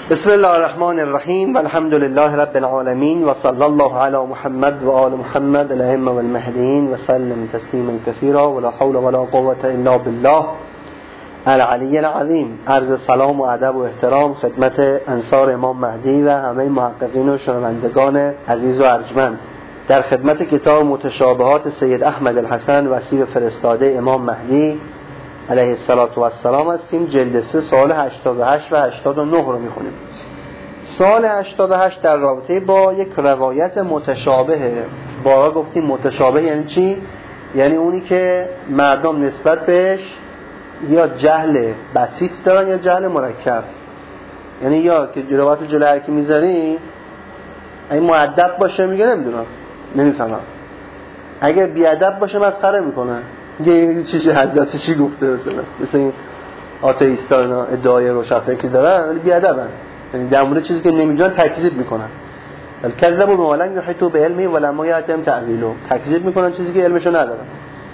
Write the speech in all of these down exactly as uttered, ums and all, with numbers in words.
بسم الله الرحمن الرحیم و الحمد لله رب العالمین و صلی الله علی محمد و آل محمد الائمه و المهدیین و سلم تسلیما کثیرا ولا حول ولا قوة الا بالله العلی العظیم. عرض سلام و ادب و احترام خدمت انصار امام مهدی و همه محققین و شنوندگان عزیز و ارجمند. در خدمت کتاب متشابهات سید احمد الحسن وسیع فرستاده امام مهدی علیه الصلاة و السلام هستیم. جلد سه سال هشتاد و هشت و هشتاد و نه رو میخونیم. سال هشتاد و هشت در رابطه با یک روایت متشابهه. بارها گفتیم متشابه یعنی چی؟ یعنی اونی که مردم نسبت بهش یا جهل بسیط دارن یا جهل مرکب. یعنی یا که روایت جلو هر کی میذاری اگه مؤدب باشه میگه نمیدونم نمیفهمم، اگر بیادب باشه مسخره میکنه یه چیزی حضرت چی گفته مثلا مثلا این آتئیستا اینا ادعای روشنفکری دارن ولی بیادبن، یعنی در مورد چیزی که نمیدونن تکذیب میکنن. الکذب بما لم یحیطوا بعلمه ولما یأتهم تأویله، تکذیب میکنن چیزی که علمشو ندارن.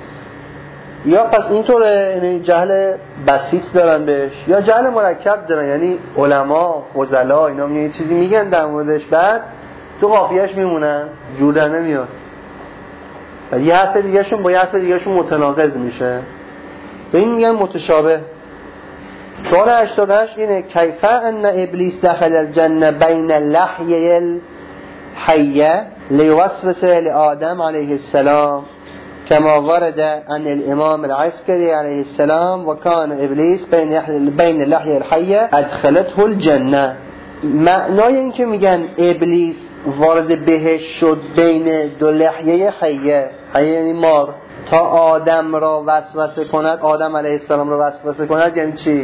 یا پس اینطوره، یعنی جهل بسیط دارن بهش یا جهل مرکب دارن، یعنی علما فضلا اینا میگن یه چیزی میگن در موردش بعد تو قافیه‌اش میمونن جور در نمیاد و یه حرف دیگه شون با یه حرف دیگه شون متناقض میشه. به این میگن متشابه. سوال هشتاد و هشت اینه کیف ان ابلیس دخل الجنه بین لحیه الحیه لیوسوس لآدم علیه السلام كما ورد عن الامام العسكري عليه السلام وكان ابلیس بین بین لحیه الحیه ادخلته الجنه. معنای این که میگن ابلیس وارد بهش شد بین دو لحیه حیه، حیه یعنی مار، تا آدم را وسوسه کند، آدم علیه السلام را وسوسه کند، یعنی چی؟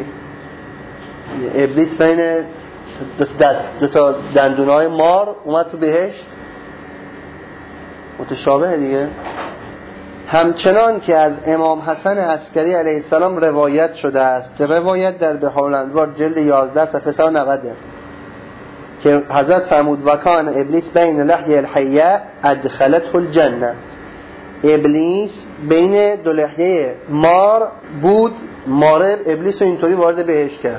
ابلیس بین دو تا دست دو تا دندونای مار اومد تو بهش. متشابه دیگه. همچنان که از امام حسن عسکری علیه السلام روایت شده است، روایت در بحار الانوار جلد یازده صفحه صد و نود که حضرت فرمود و کان ابلیس بین لحیه الحیه ادخلته الجنه، ابلیس بین دو لحیه مار بود، مار ابلیس رو اینطوری وارد بهش کرد.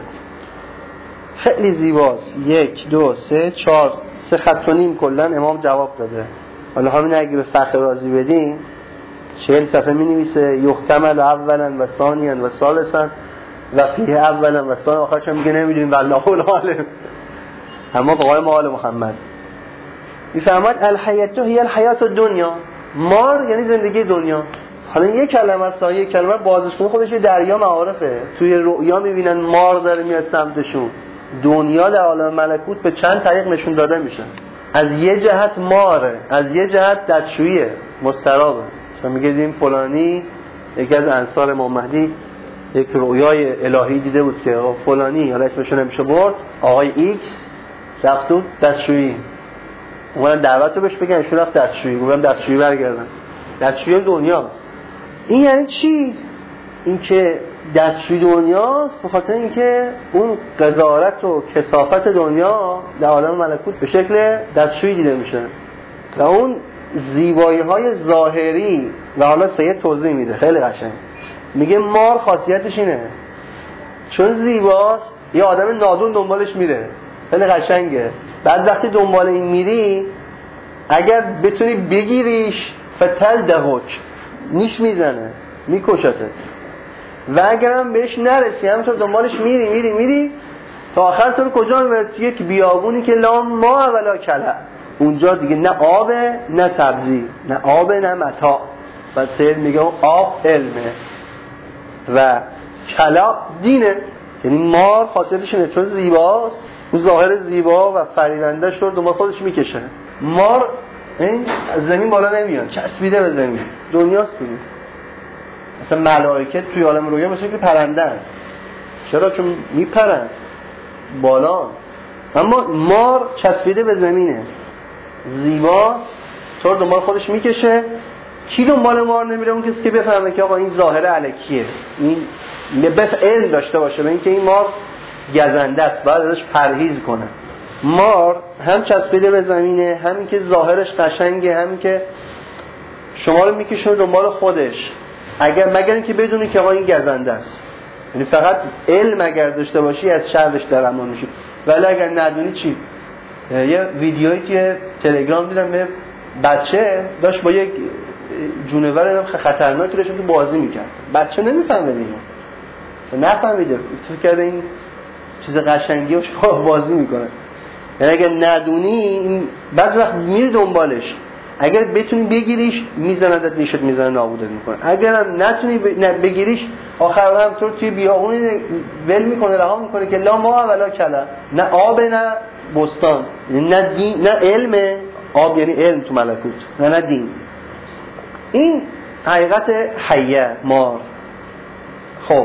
خیلی زیباست. یک دو سه چهار سه خط و نیم کلن امام جواب داده. حالا همین اگه به فخر راضی بدین چهل صفحه می نویسه یحتمل اولا و ثانیا و ثالثا و فیه اولا و ثانیا، آخرش هم میگه نمیدونیم والله العالم. اما بقای آل محمد میفهمد الحیات هی الحیات دنیا، مار یعنی زندگی دنیا. حالا یک کلمه است، یک کلمه بازش کنه خودش یه دریا معارفه. توی رؤیا میبینن مار داره میاد سمتشون. دنیا در عالم ملکوت به چند طریق نشون داده میشه. از یه جهت ماره، از یه جهت دستشوییه، مسترابه. مثلا میگیم فلانی یکی از انصار امام مهدی یک رؤیای الهی دیده بود که فلانی، حالا اسمش نمیشه برد، آقای ایکس رفت تو دستشویی. اومدن دعوت رو بهش بگن ایشون رفت دستشویی. گفتم دستشویی برگردن. دستشویی دنیاست. این یعنی چی؟ این که دستشویی دنیاست به خاطر اینکه اون قذارت و کثافت دنیا در عالم ملکوت به شکل دستشویی دیده میشه و اون زیبایی های ظاهری. و حالا سید توضیح میده خیلی قشنگ. میگه مار خاصیتش اینه چون زیباست یه آدم نادون دنبالش میره. خیلی قشنگه. بعد وقتی دنبال این میری اگر بتونی بگیریش فتل دهوک نیش میزنه میکشتت، و اگرم بهش نرسی همینطور دنبالش میری میری میری تا آخر تو رو کجا میبره؟ توی یک بیابونی که لا ما ولا کلا، اونجا دیگه نه آبه نه سبزی، نه آبه نه متاع. و سید میگه آب علمه و کلا دینه. یعنی مار خاصیتش اینه چون زیباست، اون ظاهر زیبا و فریبنده‌اش رو دنبال خودش میکشه. مار این زمین بالا نمیاد، چسبیده به زمین. دنیاست دیگه. مثلا ملائکه توی عالم رویا مثل که پرندن. چرا؟ چون میپرن بالا. اما مار چسبیده به زمینه، زیباست، تو رو دنبال خودش میکشه. کی دنبال مار نمیره؟ اون کسی که بفهمه که آقا این ظاهره الکیه، این بس علم داشته باشه به این که این مار گزنده است، باید ازش پرهیز کنه. مار هم چسبیده به زمینه، همین که ظاهرش قشنگه، همین که شما رو میکشه دنبال خودش، اگر مگر اینکه بدونی که آقا این گزنده است. یعنی فقط علم اگر داشته باشی از شرش در امان میشی. ولی اگر ندونی چی؟ یه ویدیویی که تلگرام دیدم به بچه داشت با یک جونور خطرناکی داشت تو بازی میکرد. بچه نمیفهمه اینو، نفهمیده، فکر کرده این چیز قشنگیه و بازی میکنه. یعنی اگر ندونی این بعد وقت میری دنبالش، اگر بتونی بگیریش میزندت نیشت میزنه نابودت میکنه، اگر هم نتونی بگیریش آخر هم تو توی بیابونی ول میکنه رها میکنه که لا ما ولا کلا، نه آب نه بستان، نه دین نه علم. آب یعنی علم تو ملکوت، نه نه دین. این حقیقت حیه مار. خب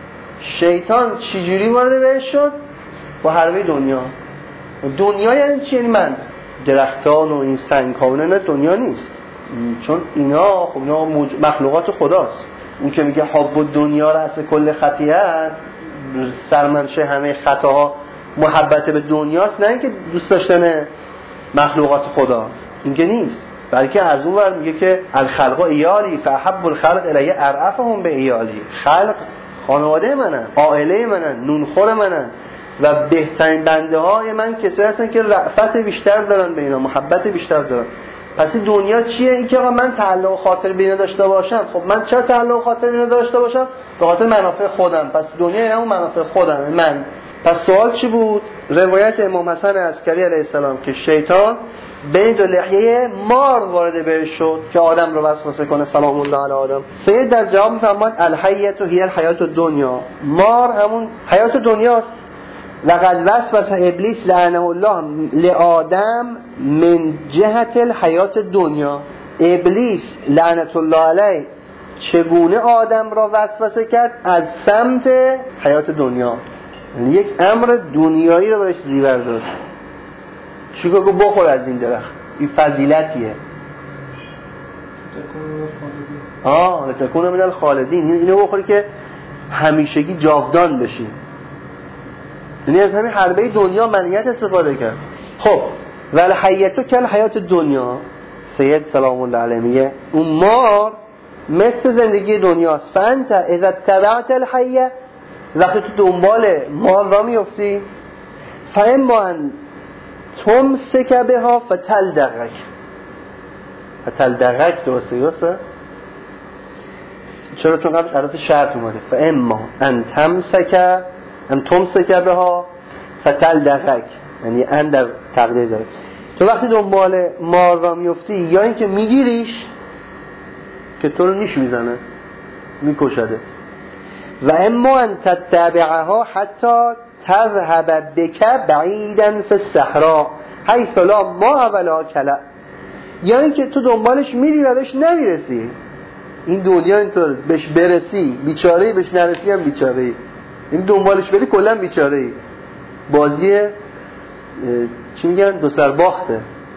شیطان چجوری وارد بهش شد؟ با حربه دنیا. دنیا یعنی چی؟ یعنی من درختان و این سنگ ها نه دنیا نیست، چون اینا خب اینا مخلوقات خداست. اون که میگه حب دنیا رأس کل خطیئت، سرمنشه همه خطاها محبت به دنیاست، نه اینکه دوست داشتن مخلوقات خدا، این که نیست. بلکه از اون ور میگه که الخلق ایالی فاحب الخلق الی ارعفهم به ایالی. خلق خانواده منن، عائله منن، نونخور منن و بهترین بنده های من کسایی هستن که رأفت بیشتر دارن به اینا، محبت بیشتر دارن. پس این دنیا چیه؟ این که آقا من تعلق خاطر به اینا داشته باشم. خب من چرا تعلق خاطر به اینا داشته باشم؟ به خاطر منافع خودم. پس دنیا یعنی اون منافع خودم من. پس سوال چی بود؟ روایت امام حسن عسکری علیه السلام که شیطان بین دو لحیه مار وارد بهش شد که آدم رو وسوسه کنه، سلام الله علی آدم. سید در جواب میفرماد الحیة هی الحیات الدنیا، مار همون حیات دنیاست. لقد وسوس ابلیس لعنه الله لآدم من جهت الحیات الدنیا. ابلیس لعنت الله علیه چگونه آدم را وسوسه کرد؟ از سمت حیات دنیا، یعنی یک امر دنیایی رو بهش زیور داد. چیکار که بخور از این درخت، این فضیلتیه. آه لتکون من الخالدین، اینو بخوری که همیشگی جاودان بشی. یعنی از همین حربه دنیا منیت استفاده کرد. خب ولی حیاتو کل حیات دنیا، سید سلام الله علیه میگه اون مار مثل زندگی دنیاست. فانت اذا تبعت الحیه، وقتی تو دنبال مار را میفتی، فاما ان تمسک بها فتلدغک. فتلدغک درسته درسته؟ چرا؟ چون قبل عدد شرط اومده. فاما ان تمسک ان تمسک بها فتلدغک، یعنی ان در تقدیر داره. تو وقتی دنبال مار را میفتی، یا اینکه میگیریش که تو رو نیش میزنه میکشدت، و اما ان تتبعها حتی تذهب بک بعیدا فی الصحراء حیث لا ماء ولا کلأ، یا اینکه تو دنبالش میری و بهش نمیرسی. این دنیا اینطور، بهش برسی بیچاره‌ای، بهش نرسی هم بیچاره‌ای. این دنبالش بری کلا بیچاره‌ای. بازی چی میگن؟ دو سر باخته.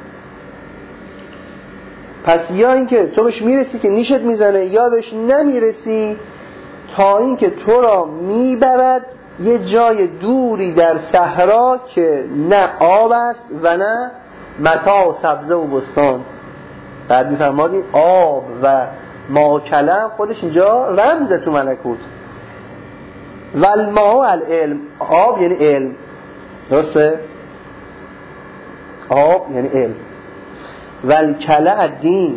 پس یا اینکه تو بهش میرسی که نیشت میزنه، یا بهش نمیرسی تا اینکه تو را میبرد یه جای دوری در صحرا که نه آب است و نه متاع و سبزه و بستان. بعد میفرماد این آب و ماکلم خودش اینجا رمزه تو ملکوت. والماء العلم، آب یعنی علم، درسته؟ آب یعنی علم. والکلأ الدین،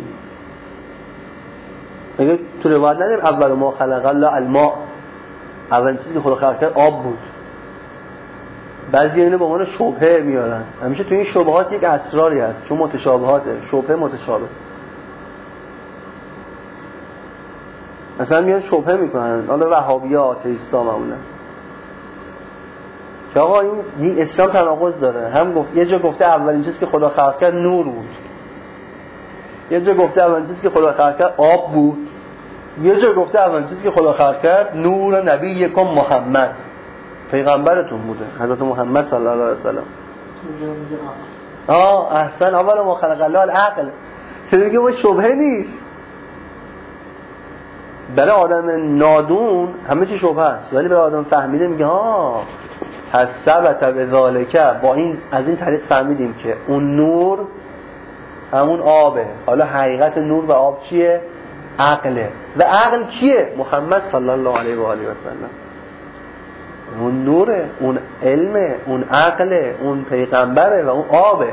میگه تو روایت نداریم اول ما خلق الله الماء، اول چیزی که خدا خلق کرد آب بود. بعضی اینو به عنوان شبهه میارن. همیشه تو این شبهات یک اسراری هست، چون متشابهاته. شبهه متشابه، مثلا میان شبهه میکنن. حالا وهابی‌ها آتئیستا معمولا که آقا این این اسلام تناقض داره. هم گفت یه جا گفته اولین چیزی که خدا خلق کرد نور بود، یه جا گفته اولین چیزی که خدا خلق کرد آب بود، یه جا گفته اولین چیزی که خدا خلق کرد نور نبیکم محمد، پیغمبرتون بوده، حضرت محمد صلی الله علیه و سلم. آه احسن، اول ما خلق الله العقل. چون میگه ما شبهه نیست. برای آدم نادون همه چی شبهه است، ولی برای آدم فهمیده میگه ها پس ثبت بذالک، با این از این طریق فهمیدیم که اون نور همون آبه. حالا حقیقت نور و آب چیه؟ عقله. و عقل کیه؟ محمد صلی الله علیه و آله و سلم. اون نوره، اون علمه، اون عقله، اون پیغمبره و اون آبه.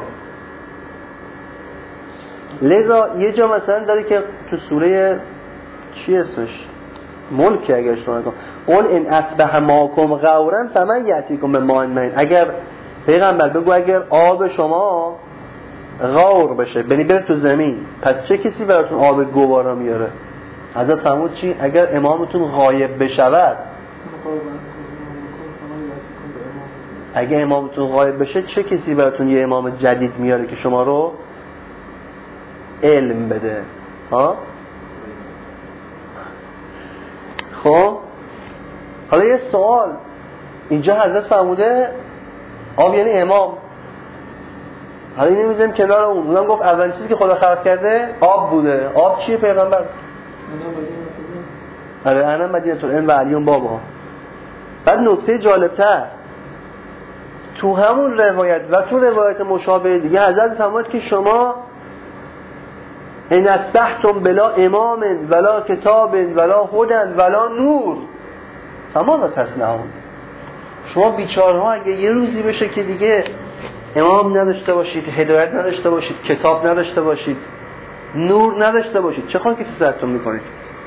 لذا یه جا مثلا داره که تو سوره چی اسمش ملک اگه اشتباه نکنم، قل ان اصبح ماکم غورا فمن یاتیکم بماء معین، اگر پیغمبر بگو اگر آب شما غور بشه یعنی بره تو زمین، پس چه کسی براتون آب گوارا میاره؟ حضرت فرمود چی؟ اگر امامتون غایب بشود، اگه امامتون غایب بشه چه کسی براتون یه امام جدید میاره که شما رو علم بده؟ ها؟ خب حالا یه سوال اینجا حضرت فرموده آب یعنی امام، حالا اینو میذاریم کنار اون. اونم گفت اولین چیزی که خدا خلق کرده آب بوده. آب چیه پیغمبر؟ آره انا مدینه العلم و علیون بابا. بعد نکته جالبتر تو همون روایت و تو روایت مشابه دیگه حضرت فرمود که شما ان اصبحتم بلا امام ولا کتاب ولا هدى ولا نور فماذا تصنعون؟ شما بیچاره‌ها اگه یه روزی بشه که دیگه امام نداشته باشید، هدایت نداشته باشید، کتاب نداشته باشید، نور نداشته باشید، چه خاکی تو سرتون میکنید؟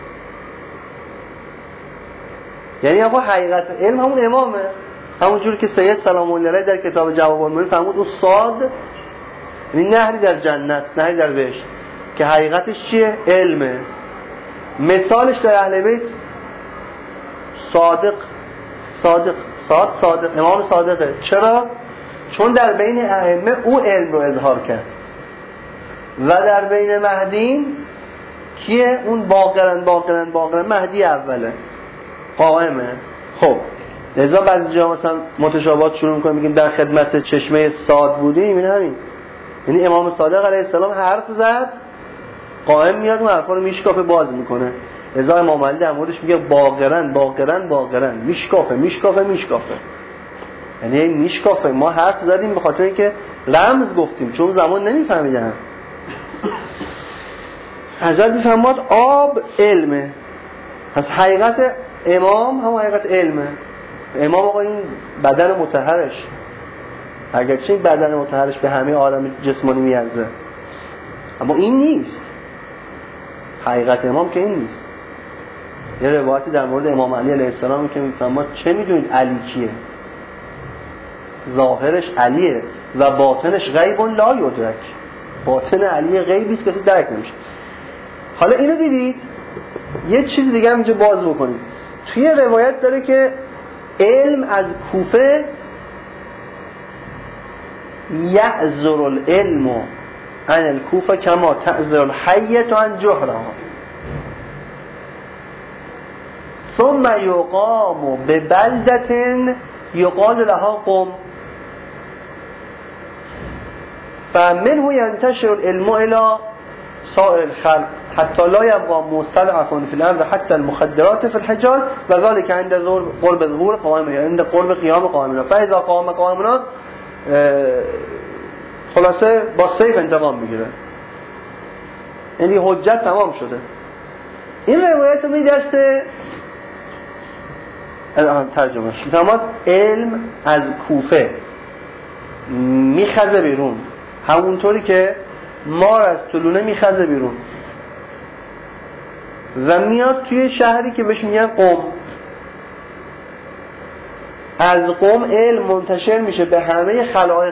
یعنی آقا حقیقت علم همون امامه، همون جور که سید سلام الله علیه در کتاب جواب المعین فرمود اون صاد یعنی نهری در جنت، نهری در بهشت که حقیقتش چیه؟ علمه. مثالش در اهل بیت صادق صادق صاد صادق امام صادقه. چرا؟ چون در بین ائمه او علم رو اظهار کرد و در بین مهدیین کیه؟ اون باقرن باقرن باقرن مهدی اوله قائمه. خب لذا بعضی جا مثلا متشابهات شروع میکنیم میگیم در خدمت چشمه صاد بودیم، این همین یعنی امام صادق علیه السلام حرف زد قائم میاد اون حرفا رو میشکافه باز میکنه. لذا امام علی در موردش میگه باقرن باقرن باقرن میشکافه میشکافه میشکافه، یعنی این میشکافه. ما حرف زدیم به خاطر اینکه رمز گفتیم چون زمان نمیفهمیدن. حضرت میفهمد آب علمه، پس حقیقت امام هم حقیقت علمه. امام آقا این بدن مطهرش، اگرچه این بدن مطهرش به همه عالم جسمانی میارزه اما این نیست حقیقت امام، که این نیست. یه روایتی در مورد امام علی علیه السلام که میفهمد چه میدونید علی کیه؟ ظاهرش علیه و باطنش غیب لا یدرک، باطن علی غیبی است کسی درک نمیشه. حالا اینو دیدید؟ یه چیز دیگه هم اینجا باز بکنید. توی روایت داره که علم از کوفه یعذر العلم عن الکوفه کما تعذر الحیة عن جحرها ثم یقام ببلدة یقال لها قم فمنه ینتشر العلم الى سائر الخلق حتی لا یبقى مستضعفا فی الارض حتی المخدرات فی الحجار و ذلك عند قرب ظهور قائمنا عند قرب قیام قائمنا فاذا قام قائمنا خلاصه با سیف انتقام میگیره، یعنی حجت تمام شده. این روایت رو میدسته الان ترجمهش میتونم علم از کوفه میخزه بیرون همونطوری که مار از طلونه میخزه بیرون و میاد توی شهری که بهش میگن قم. از قم علم منتشر میشه به همه خلائق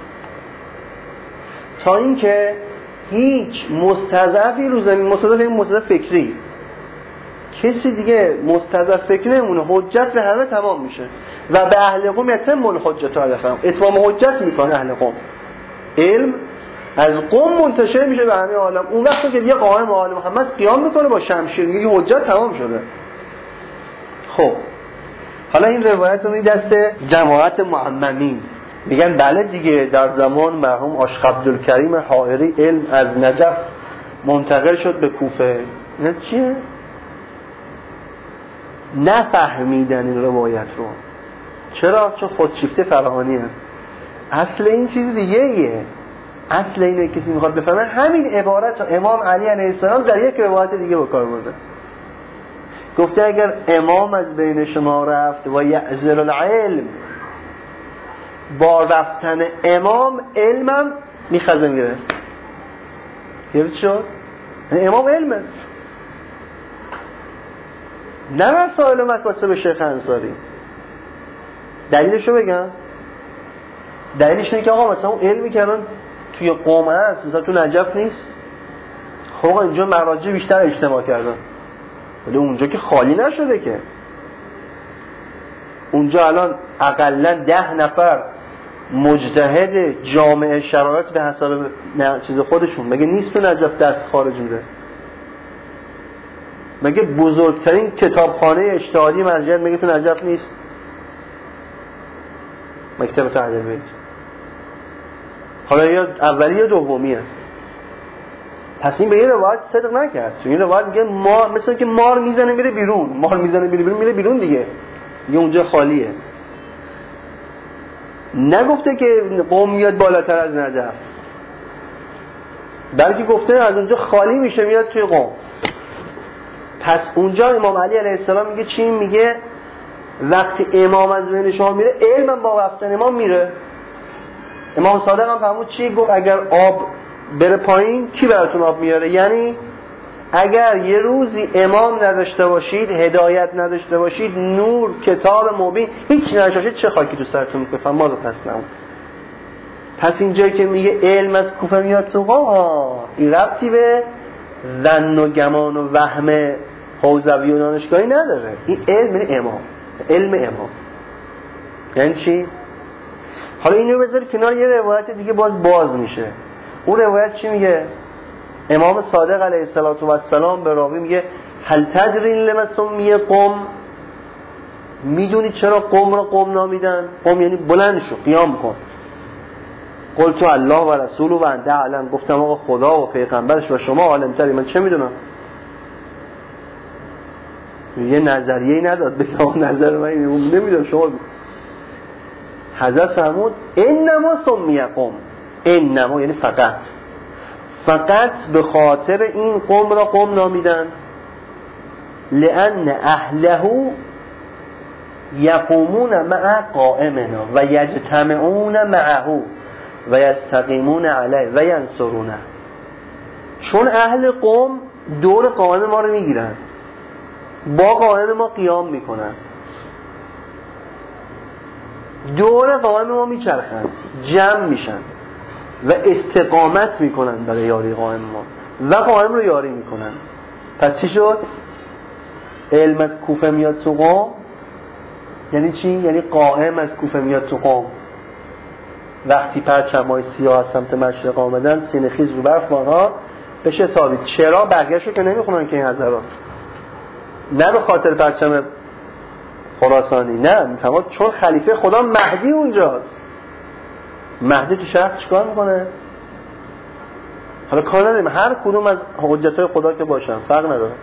تا اینکه هیچ مستضعفی رو زمین، مستضعف این مستضعف فکری، کسی دیگه مستضعف فکری نمونه، حجت به همه تمام میشه و به اهل قم یتم الحجت علیهم، اتمام حجت میکنه اهل قم. علم از قم منتشر میشه به همه عالم. اون وقتی که دیگه قائم آل محمد قیام میکنه با شمشیر میگه حجت تمام شده. خب حالا این روایت رو میدسته جماعت معممین میگن بله دیگه در زمان مرحوم عاشق عبدالکریم حائری علم از نجف منتقل شد به کوفه. این چیه؟ نفهمیدن این روایت رو. چرا؟ چون خودشیفته فراهانیه. اصل این چیز دیگه ایه. اصل اینه کسی میخواد بفهمه همین عبارت رو امام علی علیه السلام در یک روایت دیگه به کار برده. گفته اگر امام از بین شما رفت و یعزل العلم، با رفتن امام علمم میخزه میره. گفت شد امام علمه، نه مسائل مکاسب شیخ انصاری. دلیلشو بگم؟ دلیلش اینه که آقا مثلا اون علمی که الان توی قم هست مثلا تو نجف نیست. خب اینجا مراجع بیشتر اجتماع کردن، ولی اونجا که خالی نشده که. اونجا الان اقلا ده نفر مجتهد جامع شرایط به حساب چیز خودشون، مگه نیست تو نجف درس خارج میده؟ مگه بزرگترین کتابخانه اجتهادی مرجعیت مگه تو نجف نیست؟ مکتب اهل بیت. حالا یا اولی یا دومی هست. پس این به این روایت صدق نکرد. تو این روایت میگه مار، مثلا که مار میزنه میره بیرون، مار میزنه میره بیرون میره بیرون دیگه، یه اونجا خالیه. نگفته که قم میاد بالاتر از نجف، بلکه گفته از اونجا خالی میشه میاد توی قم. پس اونجا امام علی علیه السلام میگه چی؟ میگه وقتی امام از بین شما میره، علم با رفتن امام میره. امام صادق هم فرمود چی؟ گفت اگر آب بره پایین کی براتون آب میاره؟ یعنی اگر یه روزی امام نداشته باشید، هدایت نداشته باشید، نور، کتاب مبین، هیچ نداشته، چه خاکی تو سرتون میکنه؟ ما رو پس نمون. پس اینجایی که میگه علم از کوفه میاد تو قم، این ربطی به ظن و گمان و وهم حوزوی و دانشگاهی نداره. این علم یعنی امام، علم امام یعنی چی؟ حالا اینو بذاری کنار، یه روایت دیگه باز باز میشه. اون روایت چی میگه؟ امام صادق علیه السلام به راوی میگه هل تدرین لما سمی قم؟ میدونی چرا قم را قم نامیدن؟ قم یعنی بلند شو، قیام کن. قلت الله و رسول و انت اعلم، گفتم آقا خدا و پیغمبرش و شما عالم تری، من چه میدونم؟ یه نظریه‌ای نداد بگم نظر من اینه، نمیدونم شما. حضرت فرمود انما سمی قم، انما یعنی فقط، فقط به خاطر این قم را قم نامیدن لأن اهله یقومون مع قائمنا و یجتمعون معه و یستقیمون علیه و ینصرونه. چون اهل قم دور قائم ما رو میگیرن، با قائم ما قیام میکنن، دور قائم ما میچرخن، جمع میشن و استقامت میکنن برای یاری قائم ما و قائم رو یاری میکنن. پس چی شد؟ علم از کوفه میاد تو قم یعنی چی؟ یعنی قائم از کوفه میاد تو قم. وقتی پرچم‌های سیاه از سمت مشرق آمدن، سینه خیز رو برف ماها بشه تابید. چرا؟ بقیه‌ش رو که نمیخونن که این حضرات، نه به خاطر پرچم خراسانی، نه میفهمد چون خلیفه خدا مهدی اونجاست. مهدی تو شهر چیکار میکنه؟ حالا کار نداریم هر کدوم از حجتای خدا که باشن، فرق نداره.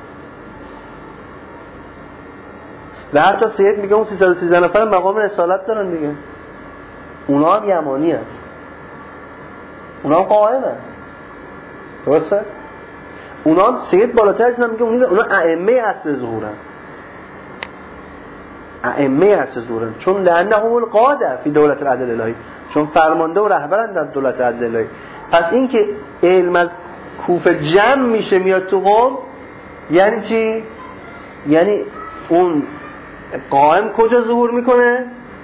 و حتی سید میگه اون سیصد و سیزده نفر مقام رسالت دارن دیگه، اونا هم یمانی هست، اونا هم قائم هست، درسته؟ اونا هم سید بالاتر از اینا میگه اونا ائمه اصل ظهورن، ائمه اصل ظهورن، چون لانهم القاده فی دولت العدل الهی، چون فرمانده و رهبرند در دولت العدل الهی. پس این که علم از کوفه جمع میشه میاد تو قم یعنی چی؟ یعنی اون قائم کجا ظهور میکنه؟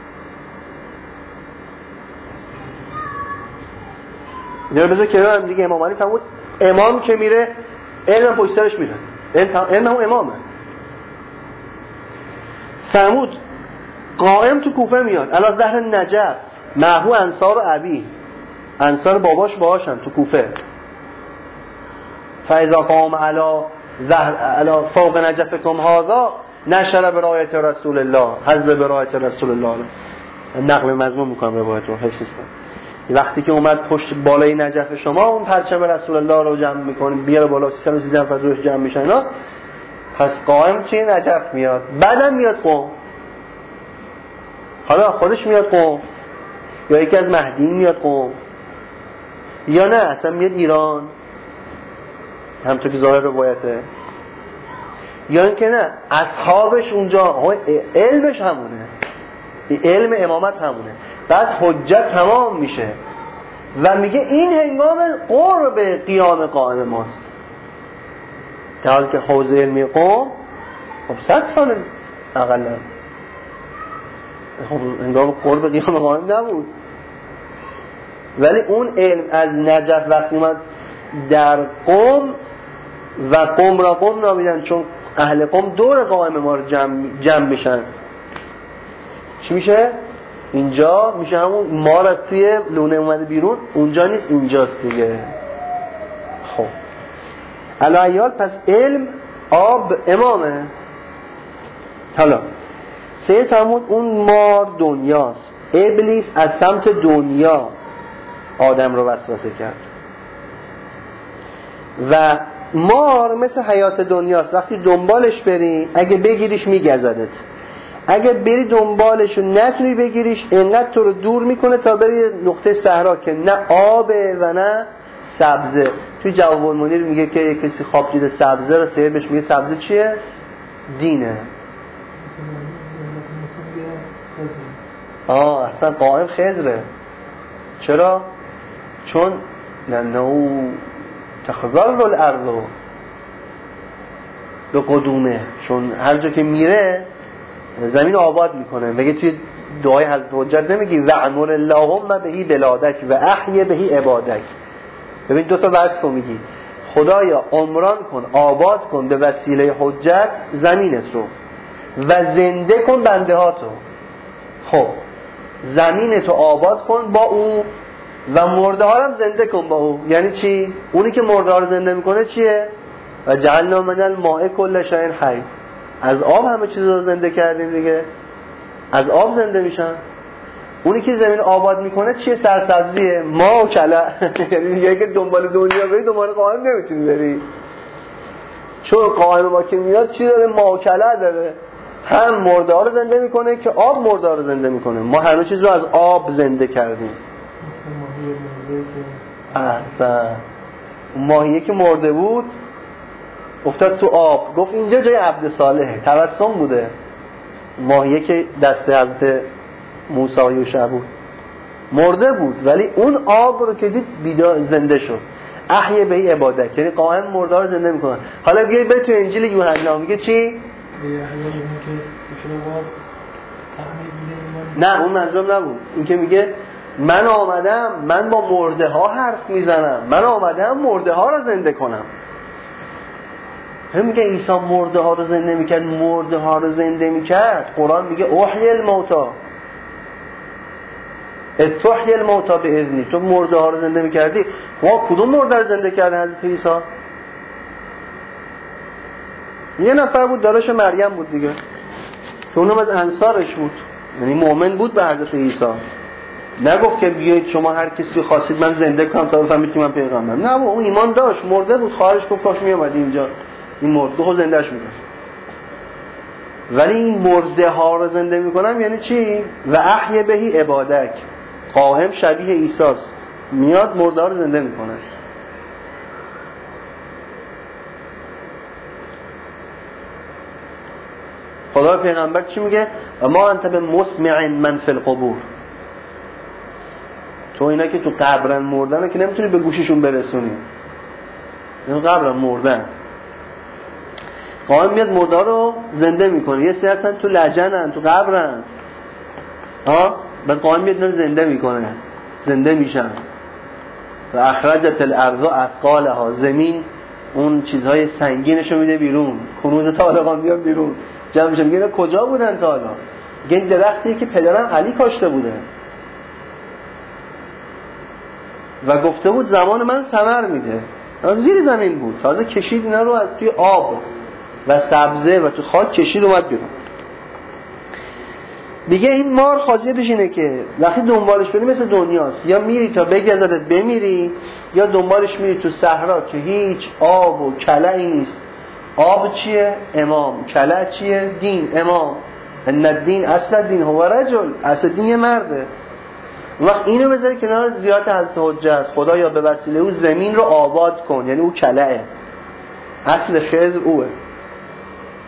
اینا بذار کنار هم دیگه. امام علی فرمود امام که میره علم پشت سرش میره، علم هم امامه. فرمود قائم تو کوفه میاد علی ظهر نجف، معهو انصار ابی، انصار باباش باهاشن تو کوفه. فاذا قام علی ظهر علی فوق نجفکم هذا نشر برایت رسول الله، حظ برایت رسول الله. نقل مضمون میکنم روایت رو، حفظ است. وقتی که اومد پشت بالای نجف شما، اون پرچم رسول الله رو جمع میکنیم، بیاره بالا، سیصد و سیزده نفر روش جمع میشن اینا. پس قائم چی؟ نجف میاد، بعدم میاد قم. حالا خودش میاد قم یا یکی از مهدیین میاد قم یا نه اصلا میاد ایران، همونطور که ظاهر روایته. یا اینکه نه اصحابش اونجا علمش همونه، علم امامت همونه، بعد حجت تمام میشه و میگه این هنگام قرب قیام قائم ماست، در حالی که حوزه علمی قوم خب صد سال اقلا، خب هنگام قرب قیام قائم نبود، ولی اون علم از نجف وقتی اومد در قوم و قوم را قوم نامیدن چون اهل قوم دور قائم ما رو جمع, جمع بشن، چی میشه؟ اینجا میشه همون مار از توی لونه اومده بیرون، اونجا نیست اینجاست دیگه. خب علایال پس علم آب امامه. حالا سید فرمود اون مار دنیاست، ابلیس از سمت دنیا آدم رو وسوسه کرد و مار مثل حیات دنیاست، وقتی دنبالش بری اگه بگیریش میگزدت، اگه بری دنبالش و نتونی بگیریش اینقدر تو رو دور میکنه تا بری نقطه صحرا که نه آبه و نه سبزه. توی جواب المنیر میگه که یک کسی خواب دیده سبزه رو، سیر بهش میگه سبزه چیه؟ دینه. آه اصلا قائم خضره. چرا؟ چون لنهو تخضر الارض به قدومه، چون هر جا که میره زمین آباد میکنه. میگه توی دعای حضرت حجت نمیگی وعمر اللهم بهی بلادک و احی بهی عبادک. ببین دو تا وصف میگی، خدایا عمران کن، آباد کن به وسیله حجت زمینت رو و زنده کن بنده هاتو. خب زمینتو آباد کن با او و مرده ها رو زنده کن با او. یعنی چی؟ اونی که مرده ها رو زنده میکنه چیه؟ و جعلنا من الماء کل شیء حی، از آب همه چیز رو زنده کردیم دیگه، از آب زنده میشن. اونی که زمین آباد میکنه چیه؟ سرسبزیه، ما و کلا. یعنی میگه که دنبال دنیا بری دنبال قائم نمیتونی بری، چون قائم ما که میاد چی داره؟ ما و کلا داره، هم مرده ها رو زنده میکنه که آب مرده ها رو زنده میکنه. ما همه چیز رو از آب زنده کردیم. احسن. ماهیه که مرده بود افتاد تو آب، گفت اینجا جای عبد صالحه، تبسم بوده. ماهیه که دست حضرت موسی و یوشع بود مرده بود، ولی اون آب رو که دید بیدار زنده شد. احیی بهی عبادت، یعنی قائم مرده رو زنده میکنن. حالا بیایید به تو انجیل یوحنا میگه چی؟ نه اون منظورم نبود. این که میگه من آمدم، من با مرده ها حرف میزنم، من آمدم مرده ها رو زنده کنم. هم میگه عیسی مرده ها رو زنده میکرد، مرده ها رو زنده میکرد. قرآن میگه احیی الموتی، اتحیی الموتی باذنی. تو مرده ها رو زنده میکردی، وا کدوم مرده رو زنده کرده حضرت عیسی؟ یه نفر بود داداش مریم بود دیگه، که اونم از انصارش بود، یعنی مؤمن بود به حضرت عیسی. نگفت که بیایید شما هر کسی خواستید من زنده کنم تا بفهمید که من پیغمبرم. نه با اون ایمان داشت، مرده بود، خواهرش گفت کاش میومد اینجا، این مرده خود زندهش میکنه. ولی این مرده ها رو زنده میکنم یعنی چی؟ و احیی بهی عبادک، قائم شبیه عیسی است، میاد مرده ها رو زنده میکنه. خدا پیغمبر چی میگه؟ و ما انت به مسمع من فی القبور. تو اینا که تو قبرن مردن که نمیتونی به گوششون برسونی، این قبرن مردن. قائم میاد مرده رو زنده میکنه. یه سری هستن تو لجنن، تو قبرن، ها، بعد قائم میاد رو زنده میکنه، زنده میشن. و اخرجت الارض اثقالها، زمین اون چیزهای سنگینشو میده بیرون، کنوز طالقان میاد بیرون، جمع میشه. میگه کجا بودن تا حالا؟ میگه درختی که پدرم علی کاشته بوده و گفته بود زمان من ثمر میده، زیر زمین بود، تازه کشید اینا رو از توی آب و سبزه و تو خاک کشید اومد بیرون. دیگه این مار خاصیتش اینه که وقتی دنبالش بری مثل دنیاست، یا میری تا بگذارت بمیری، یا دنبالش میری تو صحرا که هیچ آب و کلایی نیست. آب چیه؟ امام. کلا چیه؟ دین. امام. ان الدین اصل الدین هو رجل، اصل دین یه مرده. وقت اینو بذاری کنار زیارت حضرت حجت، خدایا به وسیله او زمین رو آباد کن، یعنی او کلاه، اصل خضر اوه.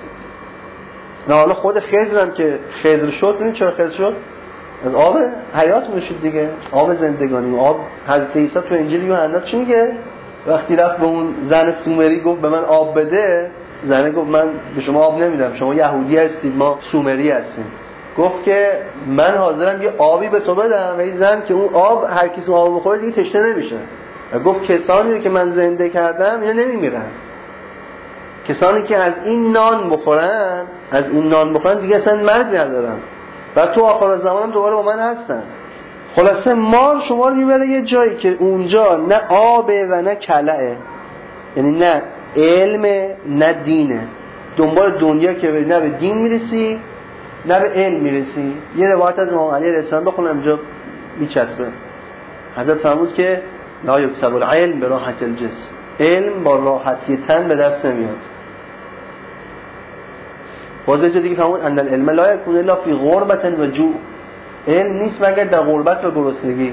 نه حالا خود خضر هم که خضر شد، ببین چرا خضر شد؟ از آب حیات میشد دیگه، آب زندگانی. آب حضرت عیسی تو انجیل یوحنا چی میگه؟ وقتی رفت به اون زن سومری گفت به من آب بده، زنه گفت من به شما آب نمیدم، شما یهودی هستید ما سومری هستیم. گفت که من حاضرم یه آبی به تو بدم. و این زن که اون آب هر کسی آب بخوره دیگه تشنه نمیشه. و گفت کسانی رو که من زنده کردم اینا نمیمیرن. کسانی که از این نان بخورن، از این نان بخورن دیگه اصلا مرگ ندارن و تو آخر زمان هم دوباره با من هستن. خلاصه مار شما رو میبره یه جایی که اونجا نه آبه و نه کلعه، یعنی نه علمه نه دینه. دنبال دنیا که بری نه به دین میرسی نه به علم میرسی. یه روایت از امام علی علیه السلام بخونم اینجا میچسبه. حضرت فرمود که لا یکسب العلم به راحت الجسم، علم با راحتی تن به دست نمیاد. باز یه جا دیگه فرمود ان العلم لا یکون الا فی غربة و جوع، علم نیست مگر در غربت و گرسنگی.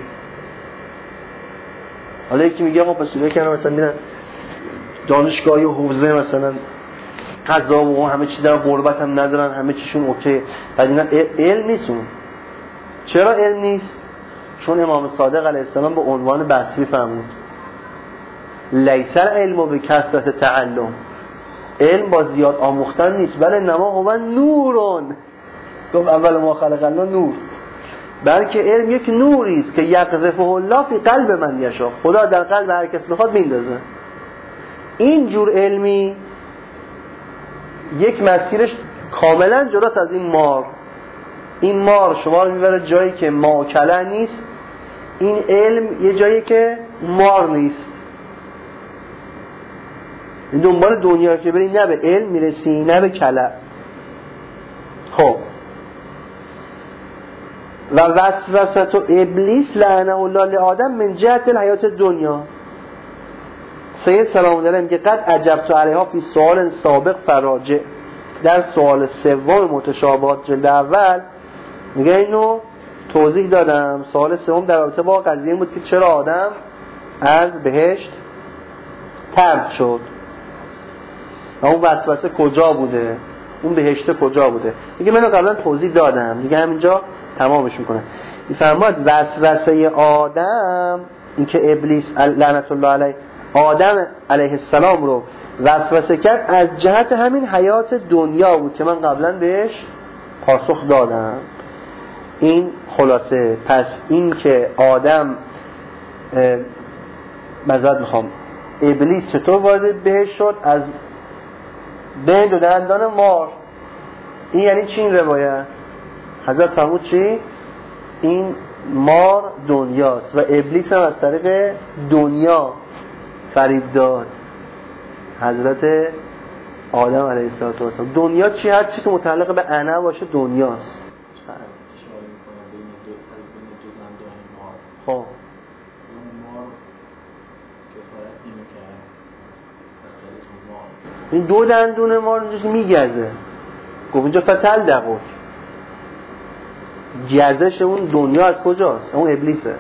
حالا یکی میگه خب پس یکی مثلا میرن دانشگاهی و حوزه مثلا غذا و همه چی در غربت هم ندارن، همه چیشون اوکی. بعد اینا علم نیست. اون چرا علم نیست؟ چون امام صادق علیه السلام به عنوان بصری فرمود لیس العلم بکثرت تعلم، علم با زیاد آموختن نیست، بل انما هو نورون. گفت اول ما خلق الله نور، بلکه علم یک نوری است که یقذفه الله فی قلب من یشاء، خدا در قلب هر کس میخواد میندازه. این جور علمی یک مسیرش کاملا جداست از این مار. این مار شما رو میبره جایی که ماکله نیست، این علم یه جایی که مار نیست. دنبال دنیا که بری نه به علم میرسی نه به کله. خب و وسوسه تو ابلیس لعنه الله لآدم من جهت الحیات دنیا. سید سلام الله علیه میگه قد عجبت علیها فی سوال سابق فراجع، در سوال سوم متشابهات جلد اول میگه اینو توضیح دادم. سوال سوم در رابطه با قضیه این بود که چرا آدم از بهشت طرد شد و اون وسوسه کجا بوده، اون بهشت کجا بوده. میگه منو قبلا توضیح دادم، دیگه همینجا تمامش میکنه. میفرماد وسوسه آدم، این که ابلیس لعنت الله علیه آدم علیه السلام رو وسوسه کرد، از جهت همین حیات دنیا بود که من قبلا بهش پاسخ دادم. این خلاصه. پس این که آدم مزد میخوام ابلیس چطور وارد بهش شد؟ از بین دو دندان مار. این یعنی چی این روایت؟ حضرت فرمود چی؟ این مار دنیاست و ابلیس هم از طریق دنیا فریب داد حضرت آدم علیه السلام. دنیا چی؟ هر چی که متعلق به انا باشه دنیاست. خب این دو دندون ما رو اینجا میگزه. گفت اینجا فتل دقوک، گزش اون دنیا از کجاست؟ اون ابلیسه.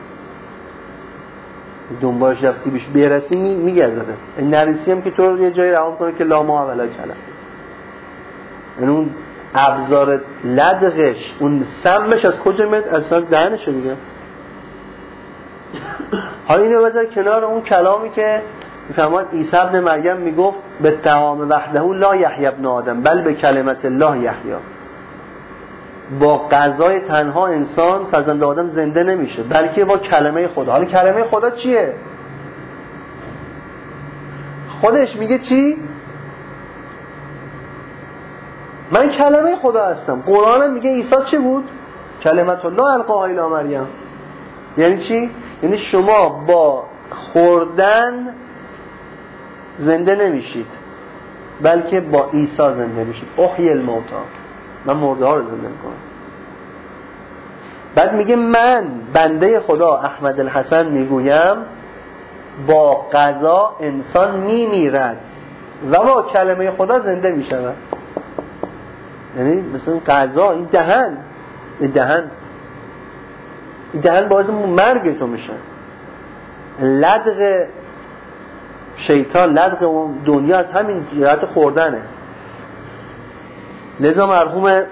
دنبالش رفتی بهش برسی میگزه. این نرسی هم که تو رو یه جایی رهام کنه که لا ما ولا کلم. این اون ابزار لدغش، اون سمش از کجا میاد؟ اصلا دهنش دیگه. حالا اینو بذار کنار اون کلامی که میفهمد عیسی ابن مریم میگفت به طعام وحده لا یحیی ابن آدم بل به کلمت الله یحیی. با غذای تنها انسان فرزند آدم زنده نمیشه، بلکه با کلمه خدا. حالا کلمه خدا چیه؟ خودش میگه چی؟ من کلمه خدا هستم. قرآن میگه عیسی چه بود؟ کلمت الله القاها الی مریم. یعنی چی؟ یعنی شما با خوردن زنده نمیشید، بلکه با عیسی زنده میشید. احیی الموتی، من مرده ها رو زنده میکنم. بعد میگه من بنده خدا احمد الحسن میگویم با قضا انسان میمیرد و با کلمه خدا زنده میشود. یعنی مثلا قضا، این دهن این دهن این دهن باعث مرگ تو میشه. لدغ شیطان، لدغ دنیا از همین جهت خوردنه. لذا مرحوم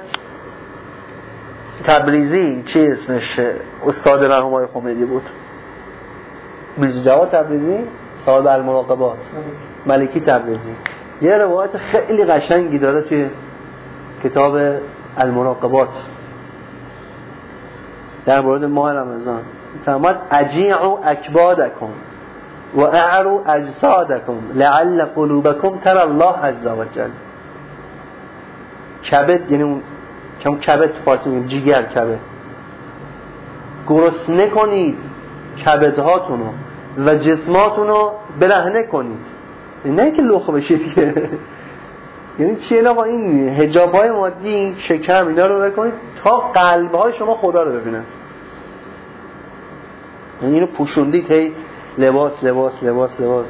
تبریزی چی اسمش استاد مرحوم آقای خمینی بود؟ میرزا جواد تبریزی صاحب المراقبات، ملکی تبریزی یه روایت خیلی قشنگی داره توی کتاب المراقبات در مورد ماه رمضان. فرمود اجیعوا اکبادکم و اعروا اجسادکم لعل قلوبکم تر الله عز وجل. کبد یعنی اون کم کبد فارسی میگیم جیگر کبد، گرسنه کنید کبدهاتونو و جسماتونو برهنه کنید، نه که لخ بشید دیگه. یعنی چیه آقا؟ این حجاب‌های مادی شکم اینا رو بکنید تا قلب‌های شما خدا رو ببینن. یعنی اینو پوشوندید هی لباس لباس لباس لباس.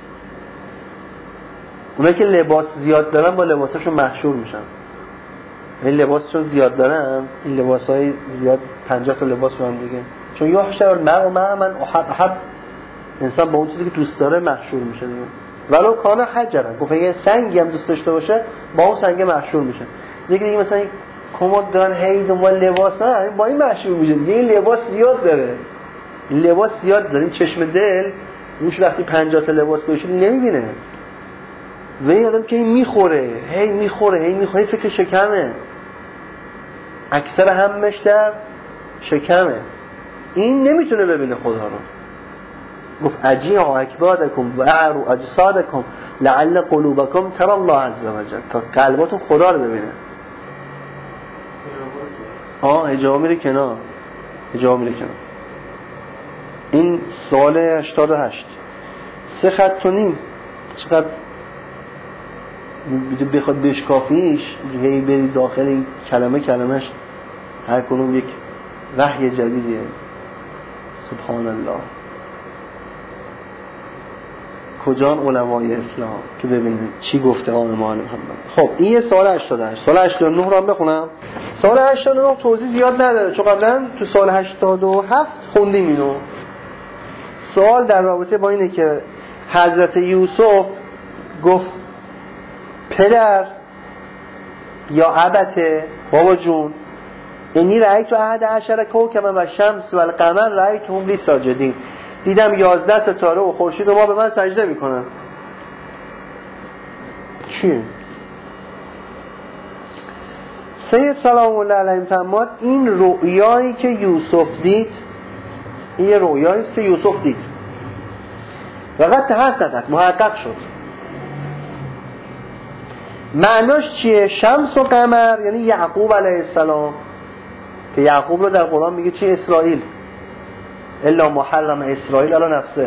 اونایی که لباس زیاد دارن با لباساشون محشور میشن. این لباس چون زیاد دارن، این لباسای زیاد پنجاه تا لباس رو هم دیگه، چون یحشر المرء مع من احب، انسان با اون چیزی که دوست داره محشور میشه دیگه. ولو کان حجرا، گفت اگه سنگی هم دوست داشته باشه با اون سنگ محشور میشه. دیگه دیگه مثلا کمد دارن هی دنبال لباس، نه با این محشور میشه دیگه. این لباس زیاد داره، این لباس زیاد داره، این چشم دل روش وقتی پنجاه تا لباس بشه نمیبینه. و این آدم که این میخوره هی میخوره هی میخوره فکر شکمه، اکثر همش در شکمه، این نمیتونه ببینه خدا رو. گفت اجیعوا اکبادکم و اعروا اجسادکم لعل قلوبکم تر الله عز وجل، تا قلباتون خدا رو ببینه. آه حجاب میره کنار، حجاب میره کنار. این سال هشتاد و هشت سه خط و نیم، چقدر بخواد بشکافیش هی بری داخل این کلمه کلمش هر کدوم یک وحی جدیدیه. سبحان الله. کجان علمای اسلام که ببینید چی گفته آقای امام محمد. خب این یه سال هشتاد و هشت. سال هشتاد و نه رو هم بخونم. سال هشتاد و نه توضیح زیاد نداره چون قبلا تو سال هشتاد و هفت خوندیم اینو. سوال در رابطه با اینه که حضرت یوسف گفت پدر یا ابته بابا جون انی رأیت احد عشر کوکبا و شمس و القمر رأیتهم لی ساجدین، دیدم یازده ستاره و خورشید و ما به من سجده میکنن. چیه؟ سید سلام الله علیه فرمود این رؤیایی که یوسف دید، این یه رؤیایی است که یوسف دید فقط تحققت، محقق شد. معناش چیه؟ شمس و قمر یعنی یعقوب علیه السلام، که یعقوب رو در قرآن میگه چی؟ اسرائیل، الا محرم اسرائیل علی نفسه.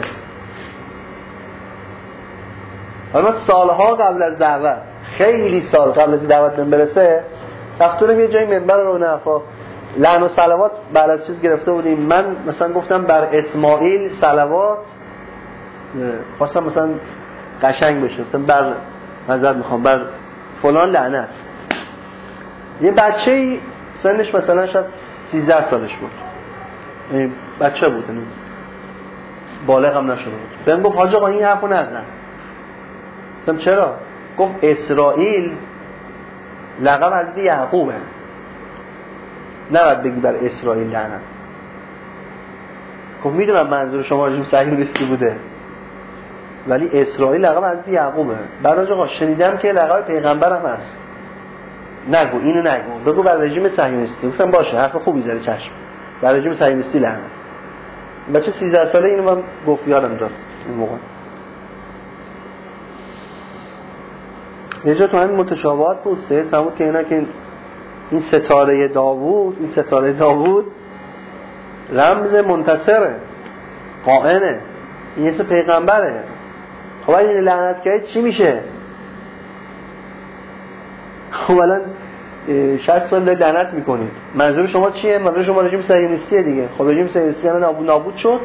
اما سالها قبل از دعوت، خیلی سال قبل از دعوت برسه، وقتونه یه جای منبر رو نفا لعن و صلوات بعد از چیز گرفته بودیم. من مثلا گفتم بر اسماعیل صلوات، خواستم مثلا قشنگ بشه، گفتم بر نظر میخوام بر فلان لعنت. یه بچه‌ای سنش مثلا شاید سیزده سالش بود، یعنی بچه بود، یعنی بالغ هم نشده بود. بهم گفت حاج آقا این حرفو نزن. گفتم چرا؟ گفت اسرائیل لقب حضرت یعقوبه، نباید بگی بر اسرائیل لعنت. گفت میدونم منظور شما رژیم صهیونیستی بوده، ولی اسرائیل لقب حضرت یعقوبه. بعد آقا شنیدم که لقب پیغمبرم هست. نگو اینو نگو، بگو بر رژیم صهیونیستی. گفتم باشه، حرف خوبی زدی، چشم، بر رژیم صهیونیستی لعنت. بچه سیزده ساله اینو من گفت، یادم داد این موقع. یه جا تو همین متشابهات بود سید فرمود که اینا که این ستاره داوود، این ستاره داوود رمز منتصره، قائنه، این اسم پیغمبره. خب این لعنت کرد چی میشه؟ خب الان شصت سال لعنت میکنید، منظور شما چیه؟ منظور شما رژیم صهیونیستیه دیگه. خب رژیم صهیونیستی هم نابود نابود شد؟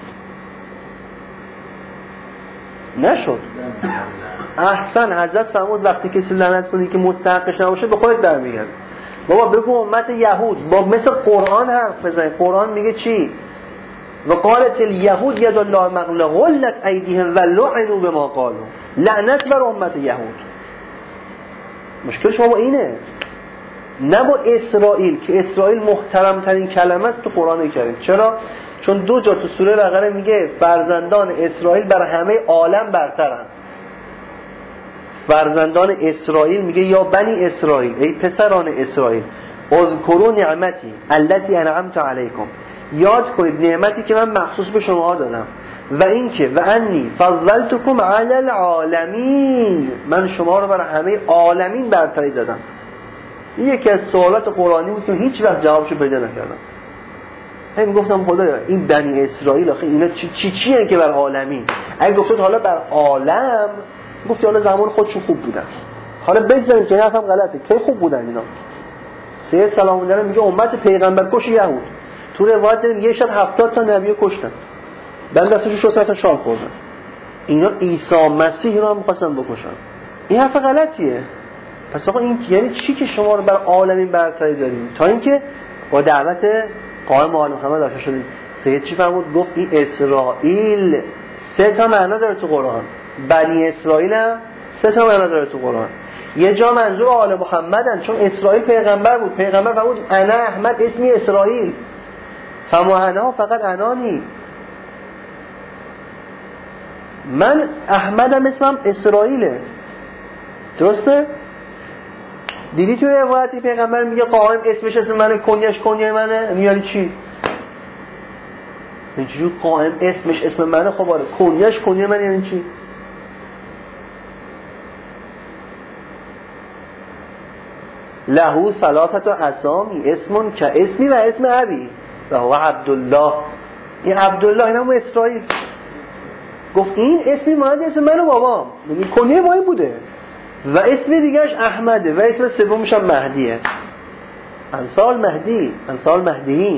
نشد. احسن. حضرت فرمود وقتی کسی لعنت کنی که مستحقش نباشه به خودت برمیگرده. بابا بگو امت یهود با مثل قرآن حرف بزنید. قرآن میگه چی؟ و قالت الیهود ید الله مغلوله غلت ایدیهم و لعنوا بما قالوا. لعنت بر امت یهود. مشکل شما با اینه. نه با اسرائیل که اسرائیل محترم ترین کلمه است تو قرآن کریم. چرا؟ چون دو جا تو سوره بقره میگه فرزندان اسرائیل بر همه عالم برترن. فرزندان اسرائیل میگه یا بنی اسرائیل، ای پسران اسرائیل، اذکروا نعمتی التي انعمت علیکم، یاد کنید نعمتی که من مخصوص به شما دادم، و اینکه و انی فضلتکم علی العالمین، من شما رو بر همه عالمین برتری دادم. این یکی از سوالات قرآنی بود که هیچ وقت جوابشو پیدا نکردم. من گفتم خدایا این بنی اسرائیل آخه اینا چی چی چیه که بر عالمین؟ اگه گفتید حالا بر عالم، گفتی حالا زمان خودشون خوب بودن. حالا بگذاریم که این حرفم غلطه. کی خوب بودن اینا؟ سید سلام الله علیه میگه امت پیغمبر کش یهود. تو روایت داریم یه شب هفتاد تا نبی کشتن. بعد دستشو شو ساعت شام خوردن. اینا عیسی مسیح رو هم می‌خواستن بکشن. این حرف غلطیه. پس آقا این یعنی چی که شما رو بر عالمین برتری داریم؟ تا اینکه با دعوت قائم آل محمد آشنا شدیم. سید چی فرمود؟ گفت این اسرائیل سه تا معنا داره تو قرآن. بنی اسرائیل هم سه تا معنا داره تو قرآن. یه جا منظور آل محمدن، چون اسرائیل پیغمبر بود. پیغمبر فرمود انا احمد اسمی اسرائیل، فما انا فقط انانی، من احمدم اسمم اسرائیله. درسته؟ دیدی توی روایتی پیغمبر میگه قائم اسمش اسم منه، کنیش کنیه منه، میاری چی؟ این چجور قائم اسمش اسم منه؟ خب آره کنیش کنیه منه یعنی چی؟ لهو ثلاثت اسامی اسمون که اسمی و اسم ابی و هو عبدالله. این عبدالله این هم اسرائیل. گفت این اسمی مانند اسم من و بابام، کنیه ما این بوده، و اسم دیگرش احمده و اسم سومش هم مهدیه. انصال مهدی، انصال مهدیین.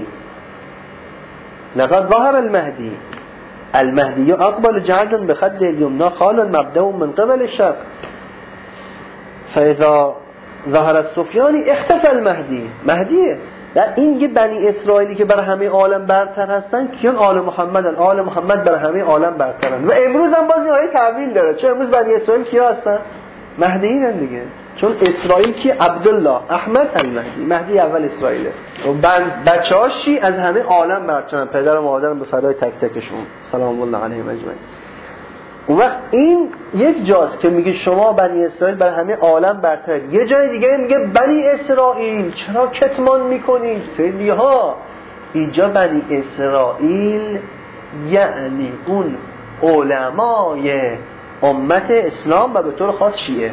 لقد ظهر المهدی المهدی اقبل جعد بخد اليمنى خال المبدأ من قبل الشرق فاذا ظهر السفیانی اختفى المهدی. مهدیه. و این یه بنی اسرائیلی که بر همه عالم برتر هستن کیان؟ آل محمدن. آل محمد بر همه عالم برترن. و امروز هم باز این آیه تعبیل داره. چون امروز بنی اسرائیل کیا هستن؟ مهدیینن دیگه. چون اسرائیل کی؟ عبدالله، احمد، المهدی. مهدی اول اسرائیله. و بچه‌هاش چی؟ از همه عالم برترن. پدر و مادرم به فدای تک تکشون سلام الله علیهم اجمعین. اون وقت این یک جاست که میگه شما بنی اسرائیل بر همه عالم برتر. یه جای دیگه میگه بنی اسرائیل چرا کتمان میکنید؟ سیدی ها اینجا بنی اسرائیل یعنی اون علمای امت اسلام و به طور خاص شیعه.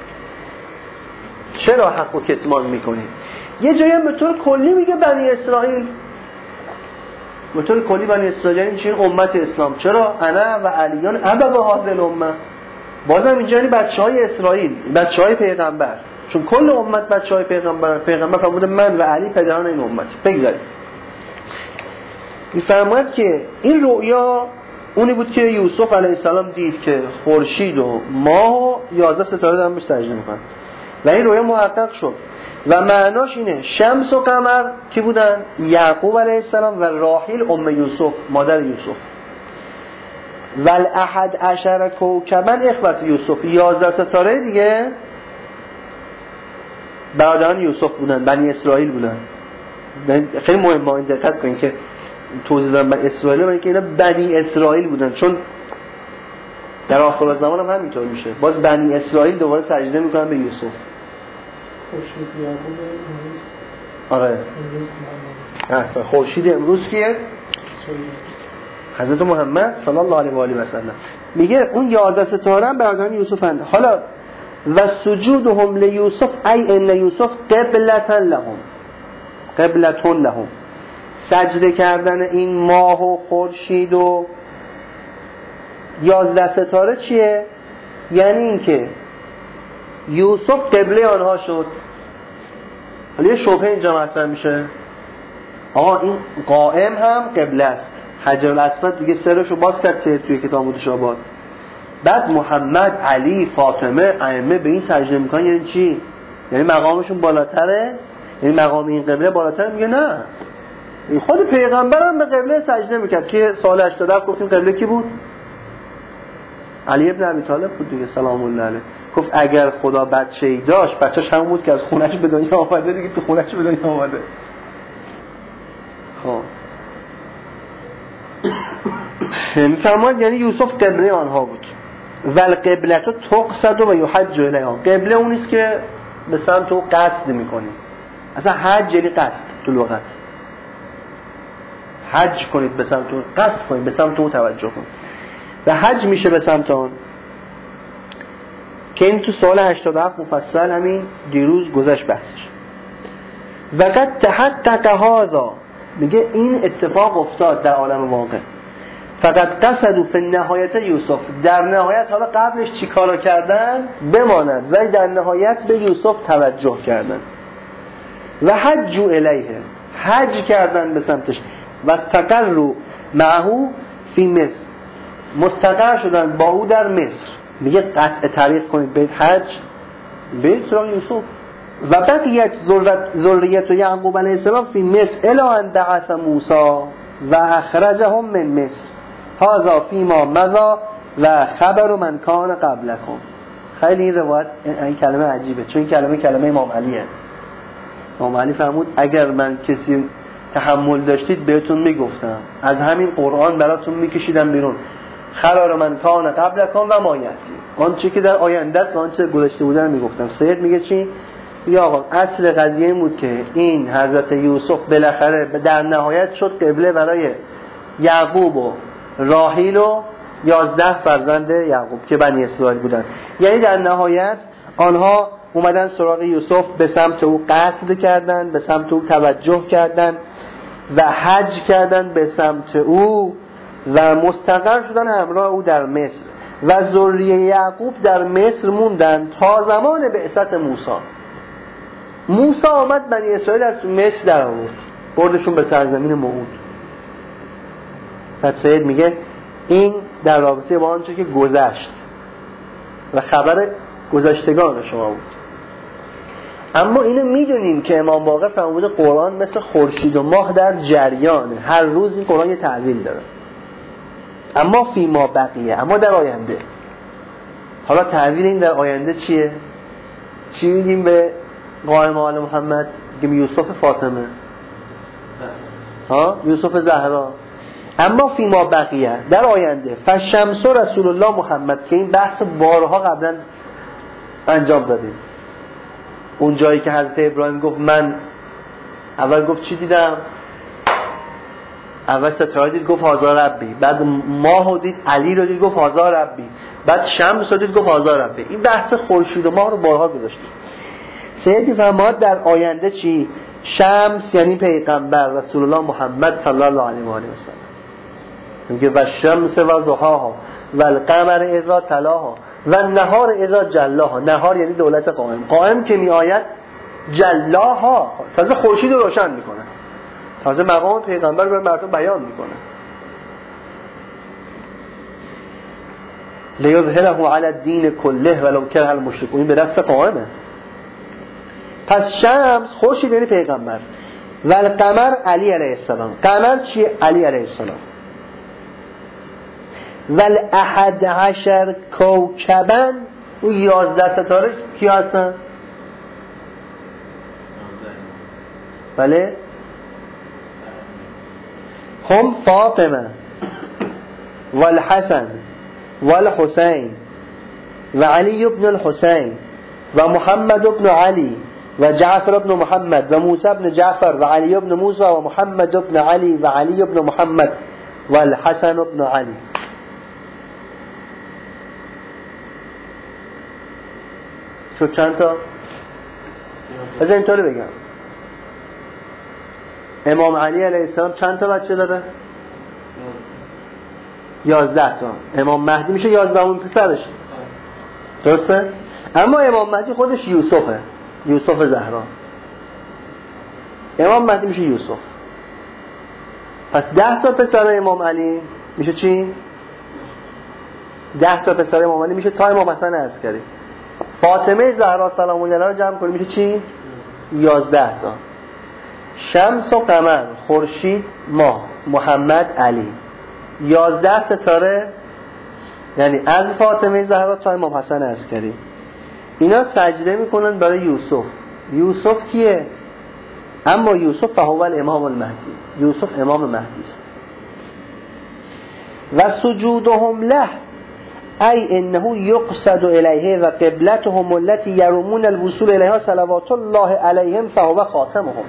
چرا حق و کتمان میکنید؟ یه جایی هم به طور کلی میگه بنی اسرائیل، به طور کلی بنی اسرائیل یعنی چین؟ امت اسلام. چرا؟ انا و علیان ابا هذه الامه. بازم اینجا یعنی بچهای اسرائیل، بچهای پیغمبر، چون کل امت بچهای پیغمبر. پیغمبر فرموده من و علی پدران این امت. بگذاریم این فرمود که این رؤیا اونی بود که یوسف علیه السلام دید که خورشید و ماه و یازده ستاره دارن بهش سجده میکنن و این رؤیا محقق شد. و معناش اینه شمس و قمر کی بودن؟ یعقوب علیه السلام و راحیل ام یوسف، مادر یوسف. و الاحد عشر کوکبا اخوت یوسف، یازده ستاره دیگه برادران یوسف بودن، بنی اسرائیل بودن. خیلی مهمه این دقت کنین که توضیح دادم بنی اسرائیل، برای که اینا بنی اسرائیل بودن، چون در آخر زمان هم همینطور میشه. باز بنی اسرائیل دوباره سجده میکنن به یوسف. آره احسن. خورشید امروز کیه؟ حضرت محمد صلی الله علیه و آله و سلم. میگه اون یازده ستاره هم برادران یوسفن. حالا و سجودهم لیوسف ای ان یوسف قبلة لهم، قبلة لهم، سجده کردن این ماه و خورشید و یازده ستاره چیه؟ یعنی این که یوسف قبله آنها شد. حالا یه شبهه اینجا مطرح میشه، آقا این قائم هم قبله است، حجر الاسود دیگه سرشو باز کرد چه توی کتاب متشابهات. بعد محمد، علی، فاطمه، ائمه به این سجده میکنن، یعنی چی؟ یعنی مقامشون بالاتره؟ یعنی مقام این قبله بالاتره؟ میگه نه، خود پیغمبر هم به قبله سجده میکرد که سال هشتاد و هفت گفتیم قبله کی بود؟ علی ابن ابی طالب بود دیگه سلام الله علیه. گفت اگر خدا بچه‌ای داشت بچه‌ش همون بود که از خونش به دنیا آمده دیگه، تو خونش به دنیا آمده. خب میفرماد یعنی یوسف قبله آنها بود. ول قبلت تقصد و یحج الیها. قبله اون است که به سمت او قصد می‌کنی. اصلا حج یعنی قصد تو لغت. حج کنید به سمت اون، قصد کنید به سمت اون توجه کنید. و حج میشه به سمت اون که این تو سال هشتاد و هفت مفصل همین دیروز گذشت بحثش. وقت تحقق هذا، میگه این اتفاق افتاد در عالم واقع. فقط قصدوا فی نهایت یوسف، در نهایت حالا قبلش چی کارا کردن بماند ولی در نهایت به یوسف توجه کردن. و حجوا الیه، حج کردن به سمتش. و استقروا معه فی مصر، مستقر شدن با او در مصر. میگه قطع طریق کنید برید حج، برید سراغ یوسف. و بقیت ذریت یعقوب علیه السلام فی مصر الی ان بعث موسی و اخرجهم من مصر هذا فیما مضی و خبر من کان قبلکم. خیلی این روایت این کلمه عجیبه، چون این کلمه کلمه امام علیه. امام علی فرمود اگر من کسی تحمل داشتید بهتون میگفتم، از همین قرآن براتون میکشیدم بیرون. خبر من کان قبلکم و ما یاتی، آن چی که در آینده است و آن چی گذشته بوده رو میگفتم. سید میگه چی؟ یا آقا اصل قضیه این بود که این حضرت یوسف بالاخره در نهایت شد قبله برای یعقوب و راحیل و یازده فرزند یعقوب که بنی اسرائیل بودن. یعنی در نهایت آنها اومدن سراغ یوسف، به سمت او قصد کردن، به سمت او توجه کردن و حج کردن به سمت او و مستقر شدن همراه او در مصر. و ذریه یعقوب در مصر موندن تا زمان بعثت موسی. موسی آمد بنی اسرائیل از مصر در آورد، بردشون به سرزمین موعود. بعد سید میگه این در رابطه با آنچه که گذشت و خبر گذشتگان شما بود. اما اینو میدونیم که امام باقر فرموده قرآن مثل خورشید و ماه در جریانه، هر روز این قرآن یه تعبیل داره. اما فی ما بقیه، اما در آینده. حالا تعبیل این در آینده چیه؟ چی میگیم به قائم آل محمد؟ میگیم یوسف فاطمه، ها یوسف زهرا. اما فی ما بقیه، در آینده. فشمس رسول الله محمد، که این بحث بارها قبلا انجام دادیم. اون جایی که حضرت ابراهیم گفت من اول گفت چی دیدم؟ اول ستاره دید گفت هازا ربی، بعد ماه دید علی رو دید گفت هازا ربی، بعد شمس رو دید گفت هازا ربی. این بحث خورشید و ماه رو بارها گذاشتیم. سیدی فرماد در آینده چی؟ شمس یعنی پیغمبر رسول الله محمد صلی الله علیه و آله و سلم. میگه و شمس و ضحاها و القمر اذا تلاها و نهار اذا جلاها. نهار یعنی دولت قائم. قائم که می آید جلاها، تازه خورشید رو روشن میکنه، تازه مقام پیغمبر رو به مردم بیان میکنه. لیظهره علی الدین کله ولو کره المشرکون. به دست قائمه. پس شمس خورشید یعنی پیغمبر و القمر علی علیه السلام. قمر چیه؟ علی علیه السلام. ول احد عشر کوکبن، اون یازده ستاره کی هستن؟ بله هم فاطمه والحسن والحسین و علی ابن الحسین و محمد ابن علی و جعفر ابن محمد و موسی ابن جعفر و علی ابن موسی و محمد ابن علی و علی ابن محمد و الحسن ابن علی. شد چند تا؟ از اینطوری بگم امام علی علیه السلام چند تا بچه داره؟ یازده تا. امام مهدی میشه یازده همون پسرش، درسته؟ اما امام مهدی خودش یوسفه، یوسف زهرا. امام مهدی میشه یوسف. پس ده تا پسر امام علی میشه چی؟ ده تا پسر امام علی میشه تا امام حسن عسکری. فاطمه زهرا سلام الله علیها رو جمع کنیم میشه چی؟ یازده تا. شمس و قمر، خورشید، ماه، محمد، علی. یازده ستاره یعنی از فاطمه زهرا تا امام حسن عسکری، اینا سجده میکنن برای یوسف. یوسف کیه؟ اما یوسف فهو الامام المهدی، یوسف امام مهدی است. و سجودهم له ای انه یقصد الیه و قبلتهم التي یرومون الوصول الیها صلوات الله علیهم فهو خاتمهم.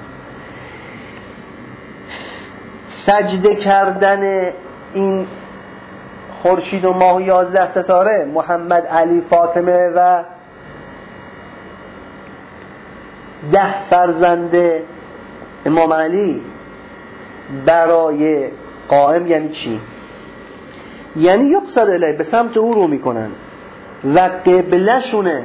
سجده کردن این خورشید و ماه و یازده ستاره، محمد، علی، فاطمه و ده فرزند امام علی برای قائم یعنی چی؟ یعنی یقصد الیه، به سمت او رو میکنن و قبله شونه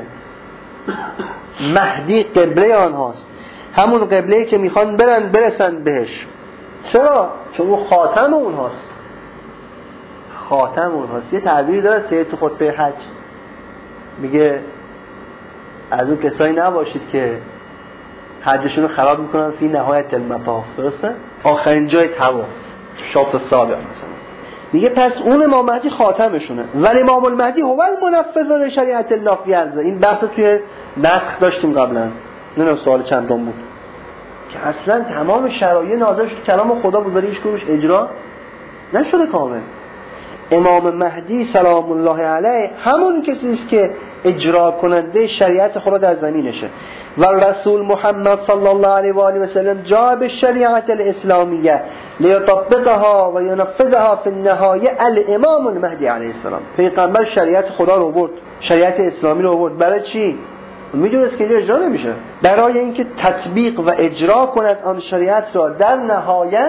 مهدی قبله آنهاست، همون قبله‌ای که میخوان برن برسن بهش. چرا؟ چون او خاتم اونهاست، خاتم اونهاست. یه تعبیری داره سید تو خطبه حج، میگه از اون کسایی نباشید که حجشون رو خراب میکنن فی نهایت المطاف، درسته؟ آخرین جای طواف، شاط السابع مثلا. میگه پس اون امام مهدی خاتمشونه. ولی امام المهدی هو المنفذ لشریعت الله فی ارضه. این بحث توی نسخ داشتیم قبلا، نه سوال چندم بود که اصلا تمام شرایط نازل شد کلام خدا بود ولی هیچ کدومش اجرا نشده کامل. امام مهدی سلام الله علیه همون کسی است که اجرا کننده شریعت خدا در زمینشه. و رسول محمد صلی الله علیه و آله و سلم جاء بالشریعت الاسلامیه لیطبقها و ینفذها فی النهایه الامام المهدی علیه السلام. پیغمبر شریعت خدا رو آورد، شریعت اسلامی رو آورد. برای چی؟ میدونست که اینجا اجرا نمیشه، برای اینکه تطبیق و اجرا کند آن شریعت را در نهایت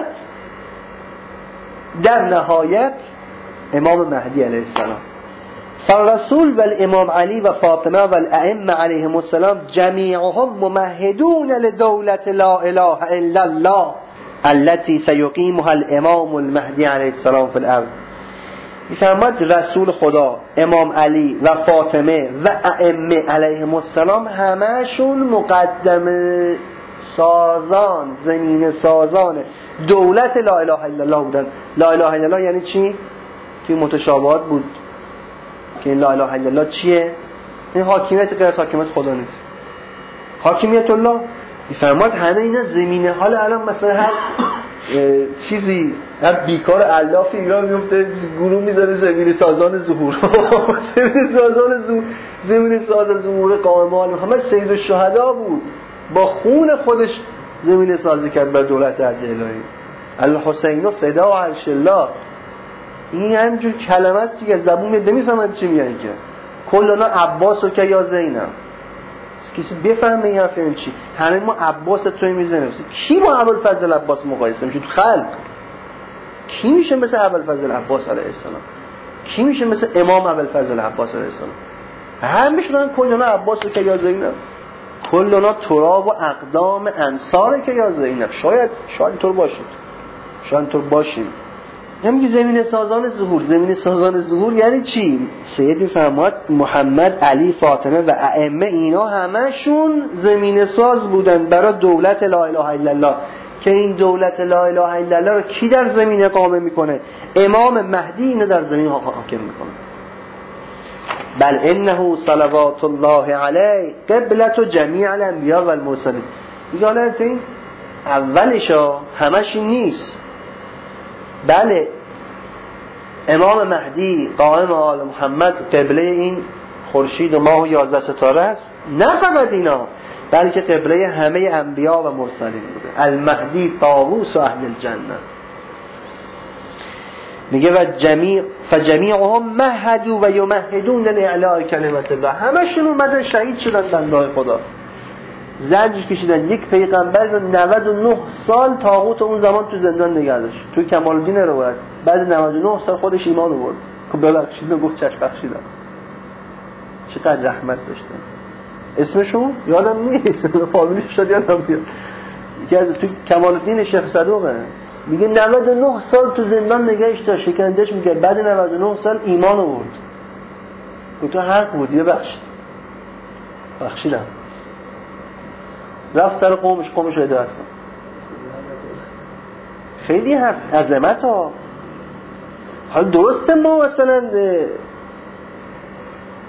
در نهایت امام مهدی علیه السلام. فالرسول و الامام علی و فاطمه و الائمه علیهم السلام جمیعهم ممهدون لدولت لا اله الا الله التي سيقيمها الامام المهدی علیه السلام فی الارض. میفرماد رسول خدا، امام علی و فاطمه و ائمه علیهم السلام همشون مقدمه سازان، زمین سازان دولت لا اله الا الله بودن. لا اله الا الله یعنی چی؟ توی متشابهات بود که این لا اله الا الله چیه؟ این حاکمیت غیر از حاکمیت خدا نیست. حاکمیت الله میفرماد همه اینا زمینه. حالا الان مثلا هر چیزی، هر بیکار الاف ایران میفته گروه میذاره زمین سازان ظهور زمین سازان ظهور زمین سازان ظهور قائمال محمد سید الشهدا بود، با خون خودش زمین سازی کرد بر دولت عدل الهی. الحسین فدا عرش الله. این همینجور کلمه است دیگه، زبون میده نمیفهمد چی میگن که کلنا عباس و که یا زینب. کسی بفهمه این حرف این چی؟ همه ما عباس توی میزنه. کی با ابوالفضل عباس مقایسه میشه تو خلق؟ کی میشه مثل ابوالفضل عباس علیه السلام؟ کی میشه مثل امام ابوالفضل عباس علیه السلام؟ همه شدن کلنا عباس و که یا زینب، کلنا تراب و اقدام انصار که یا زینب. شاید شاید طور باشید، شاید طور باشید. همین زمین سازان ظهور، زمین سازان ظهور یعنی چی؟ سید میفرماد محمد، علی، فاطمه و ائمه اینا همشون زمین ساز بودن برای دولت لا اله الا الله. که این دولت لا اله الا الله رو کی در زمین اقامه میکنه؟ امام مهدی اینو در زمین حاکم میکنه. بل انه صلوات الله علیه قبلة جمیع الانبیاء و المرسلین. میگه حالا این اولشا همش این نیست. بله امام مهدی قائم آل محمد قبله این خورشید و ماه و یازده ستاره است. نه فقط اینا، بلکه قبله همه انبیا و مرسلین بوده. المهدی طاووس و اهل الجنه. میگه و جمیع فجمیعهم مهدوا و یمهدون لاعلاء کلمت الله. همشون اومدن شهید شدن بنده‌های خدا، زنجیر کشیدن. یک پیغمبر رو نود و نه سال طاغوت اون زمان تو زندان نگه داشت. تو کمال الدین روایت بعد نود و نه سال خودش ایمان آورد که ببخشید، گفت چشم بخشیدم. چقدر رحمت داشتن. اسمشون یادم نیست، فامیلیش شد یادم میاد. یکی از تو کمال الدین شیخ صدوقه میگه نود و نه سال تو زندان نگهش داشت، شکنجهش میکرد. بعد نود و نه سال ایمان آورد. گفت تو حق بودی، ببخشید، بخشیدم. رفت سر قومش، قومش رو هدایت کن. خیلی حرف عظمت ها. حالا درسته ما مثلا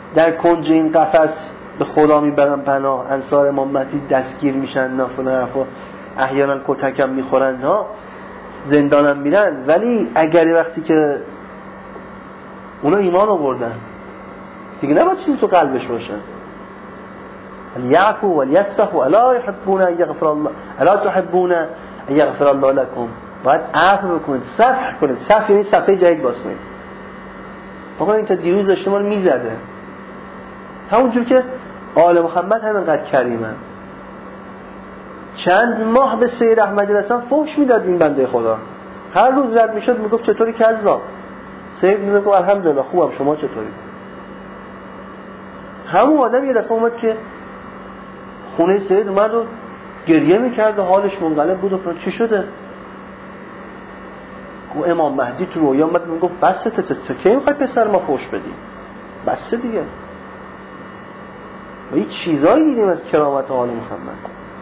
در کنج این قفس به خدا میبرن پناه، انصار امام مهدی دستگیر میشن، نه فلان حرفا، احیانا کتکم میخورن، ها زندانم میرن. ولی اگر وقتی که اونا ایمان آوردن دیگه نباید چیزی تو قلبش باشه. یعفو و یصفحوا الا یحبون ان یغفر الله الا تحبون ان یغفر الله لكم. باید عفو بکنید، صفح کنید. صفح یعنی صفحه جدید باز کنید. آقا این تا دیروز داشته ما رو میزده، همونجور که آل محمد همینقدر کریمن. چند ماه به سید احمدی رسان فحش میداد این بنده خدا، هر روز رد میشد میگفت چطوری کذاب. سید میگفت الحمدلله خوبم، شما چطوری؟ همون آدم یه دفعه اومد که خونه سید اومد و گریه میکرد و حالش منقلب بود و چی شده؟ گو امام مهدی تو رویا اومد میگفت بسه تا تا کی میخوای پسر ما فحش بدی؟ بسه دیگه. و این چیزایی دیدیم از کرامت آل محمد.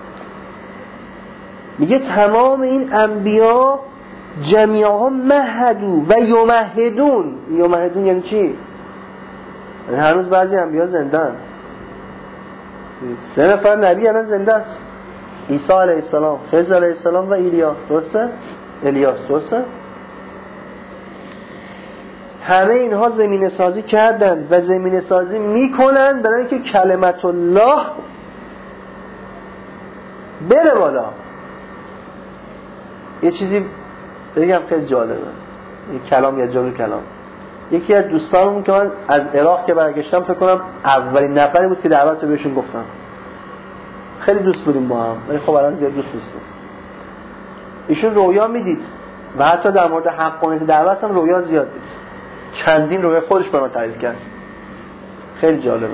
میگه تمام این انبیا جمیعا مهدو و یمهدون. یمهدون یعنی چی؟ یعنی هنوز بعضی انبیا زندن. سه نفر نبی الان زنده است، عیسی علیه السلام، خضر علیه السلام و ایلیا، درسته؟ الیاس، درسته؟ همه اینها زمینه سازی کردن و زمینه سازی میکنن برای اینکه کلمت الله بره بالا. یه چیزی بگم خیلی جالبه، این کلام یه جالب کلام. یکی از دوستانمون که من از عراق که برگشتم فکر کنم اولین نفری بود که دعوت رو بهشون گفتم. خیلی دوست بودیم با هم، ولی خب الان زیاد دوست نیستیم. ایشون رویا میدید و حتی در مورد حقانیت دعوت هم رویا زیاد دید. چندین رویا خودش به من تعریف کرد. خیلی جالبه.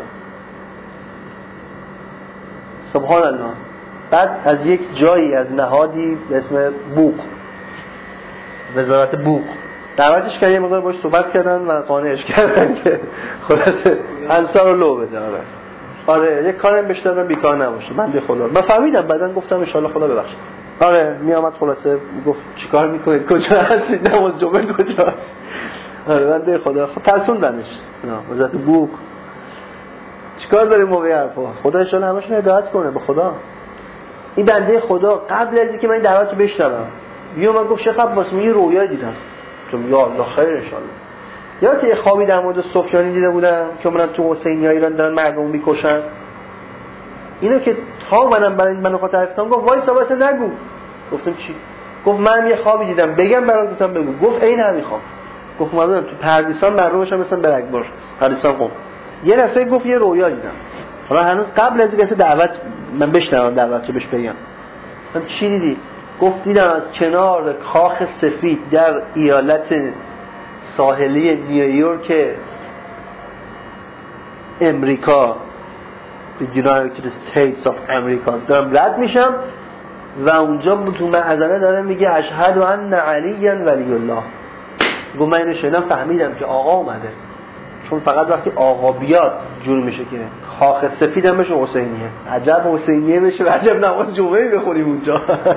سبحان الله. بعد از یک جایی از نهادی به اسم بوق، وزارت بوق، دعوتش کردن، یه مقدار باش صحبت کردن و قانعش کردن که خلاصه انصار رو لو بده. آره آره یک کارم بهش دادن بیکار نباشه. من به خدا من فهمیدم، بعدن گفتم ان شاء الله خدا ببخشید. آره می اومد خلاصه گفت چیکار میکنید، کجا هستید، نماز جمعه کجاست؟ آره من به خدا خب ترسوندنش. نه وزارت بوق چیکار داریم ما به حرفا؟ خدا ان شاء الله همشون هدایت کنه به خدا. این بنده خدا قبل از اینکه من این دعوت رو بشنوم یه من گفت شیخ عباس من یه رویا دیدم. گفتم یا الله خیر ان شاء الله. یادت یه خوابی در مورد سفیانی دیده بودم که من تو حسینی ها ایران دارن مردم میکشن. اینو که تا منم برای منو خاطر افتادم گفت وای وایسا نگو. گفتم چی؟ گفت من یه خوابی دیدم بگم برات. گفتم بگو. گفت عین همین خواب. گفت من تو پردیسان مردمش هم مثلا برگبار پردیسان قم. یه دفعه گفت یه رویا دیدم. حالا هنوز قبل از اینکه دعوت من بشنوم دعوت رو بهش بگم. گفتم چی دیدی؟ گفت دیدم از کنار کاخ سفید در ایالت ساحلی نیویورک امریکا، the United States of America، دارم رد میشم و اونجا تو معذره داره میگه اشهد ان علی ولی الله. گفت من اینو شنیدم فهمیدم که آقا اومده، چون فقط وقتی آقا بیاد جور میشه که کاخ سفید هم بشه حسینیه. عجب حسینیه بشه و عجب نماز جمعه بخونیم اونجا.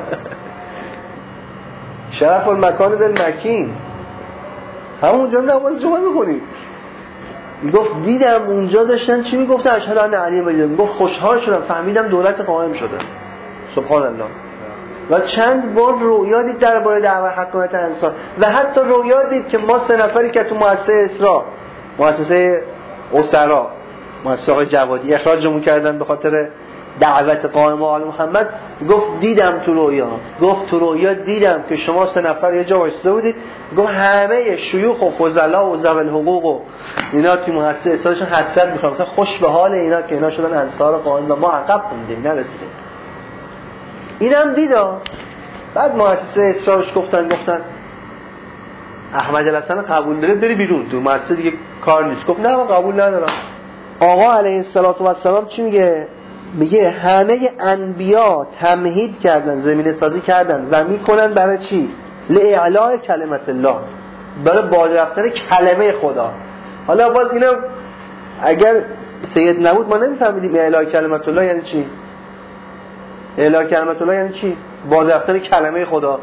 شرف المکان دل مکین، همونجا نماز جمعه بخونیم. میگفت دیدم اونجا داشتن چی میگفتن اشهد ان علی ولی الله. میگفت خوشحال شدم فهمیدم دولت قائم شده. سبحان الله. و چند بار رویا دید درباره دعوت حقانیت انسان و حتی رویا دید که ما سه نفری که تو مؤسسه اسرا، مؤسسه اسرا، مؤسسه آقای جوادی اخراجمون کردن به خاطر دعوت قائم آل محمد، گفت دیدم تو رویا، گفت تو رویا دیدم که شما سه نفر یه جا وایساده بودید. گفت همه شیوخ و فضلا و ذوی الحقوق و اینا تو مؤسسه اسراشون حسرت می‌خوام، مثلا خوش به حال اینا که اینا شدن انصار قائم و ما عقب موندیم نرسیدیم. اینم دیدا. بعد مؤسسه اسرارش گفتن گفتن احمد الحسن قبول داره بری بیرون، تو مؤسسه دیگه کار نیست. گفت نه من قبول ندارم. آقا علیه السلام چی میگه؟ میگه همه انبیا تمهید کردن، زمینه سازی کردن و میکنن برای چی؟ لاعلاء کلمت الله، برای بالا رفتن کلمه خدا. حالا باز اینا اگر سید نبود ما نمیفهمیدیم اعلاء کلمت الله یعنی چی. اعلاء کلمت الله یعنی چی؟ بالا رفتن کلمه خدا.